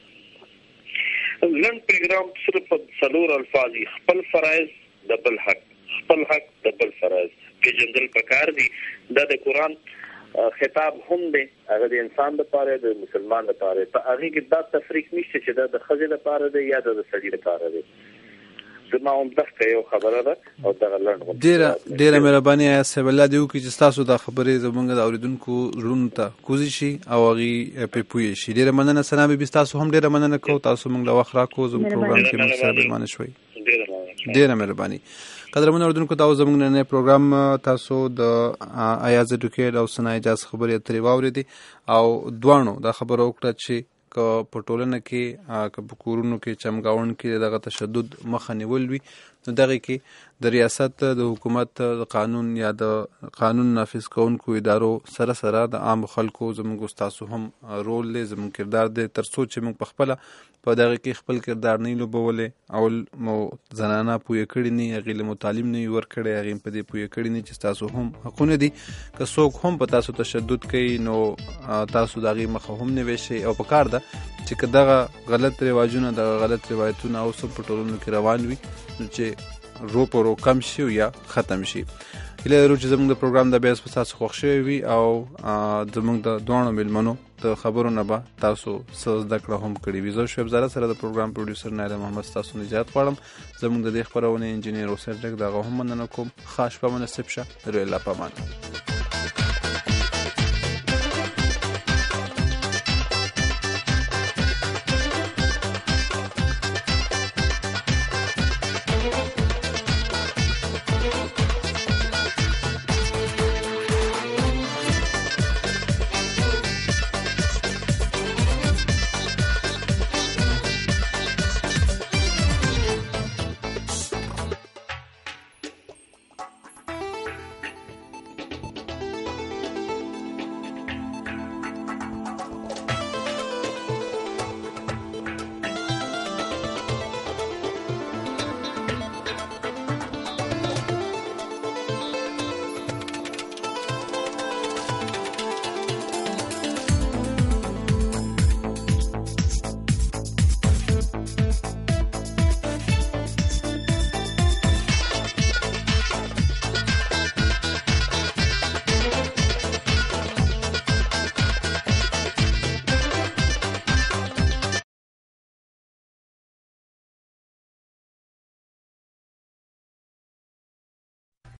لنډ پیغام صرف څلور الفاظ خپل فرایض د بل حق خپل حق د بل فرایض کې جنګل پکار دي دا د قران خطاب هم دی هغه د انسان لپاره د مسلمان لپاره په هغه کې دا تفریق نشته چې دا د خځې لپاره دی یا د سړي لپاره دی. زما هم دغه یو خبره ده او دغه لنډ ډیره مهرباني صاحب الله دې وکړي چې تاسو دا خبرې زمونږ د اوریدونکو زړونو ته کوزي شي او هغه په پوي شي. ډیره مننه سلام به تاسو هم ډیره مننه کوم تاسو موږ د وخت راکو زموږ پروګرام کې موږ سره مهرباني شوي. ډیره مهرباني قدرمن اوریدونکو تاسو زموږ نه پروګرام تاسو د ایاز اډوکیټ او سنا اجازه خبرې اترې واورېدي او دوانو دا خبره وکړه چې که په ټولنه کې که په کورونو کې چمګاون کې دغه تشدد مخه نیول وي نو دغه کې د ریاست د حکومت د قانون یا د قانون نافذ کوونکو ادارو سره سره د عام خلکو زموږ تاسو هم رول دی زموږ کردار دی تر څو چې موږ په خپل په دغه کې خپل کردار نه لوبولې او مو زنانه پوهه کړی نه هغه له تعلیم نه ورکړي هغه په دې پوهه کړی نه چې تاسو هم حقونه دي که څوک هم په تاسو تشدد کوي نو تاسو دغه مخه هم نه وشي او په کار ده چې دغه غلط رواجونه د غلط روایتونه او سب په ټولنو کې روان وي چې رو پرو کم شي یا ختم شي. اله چې زموږ د پروګرام د بیس په تاسو خوښ شوی وي او زموږ د دوه ملمنو د خبرو نه به تاسو سوز دکړه هم کړی وي. زه شوب زړه سره د پروګرام پروډوسر نایله محمد تاسو نجات غواړم. زموږ د دې خبرونه انجینیر اوسر ډک دغه هم مننه کوم. خاص په مناسب شه. روي الله پامان.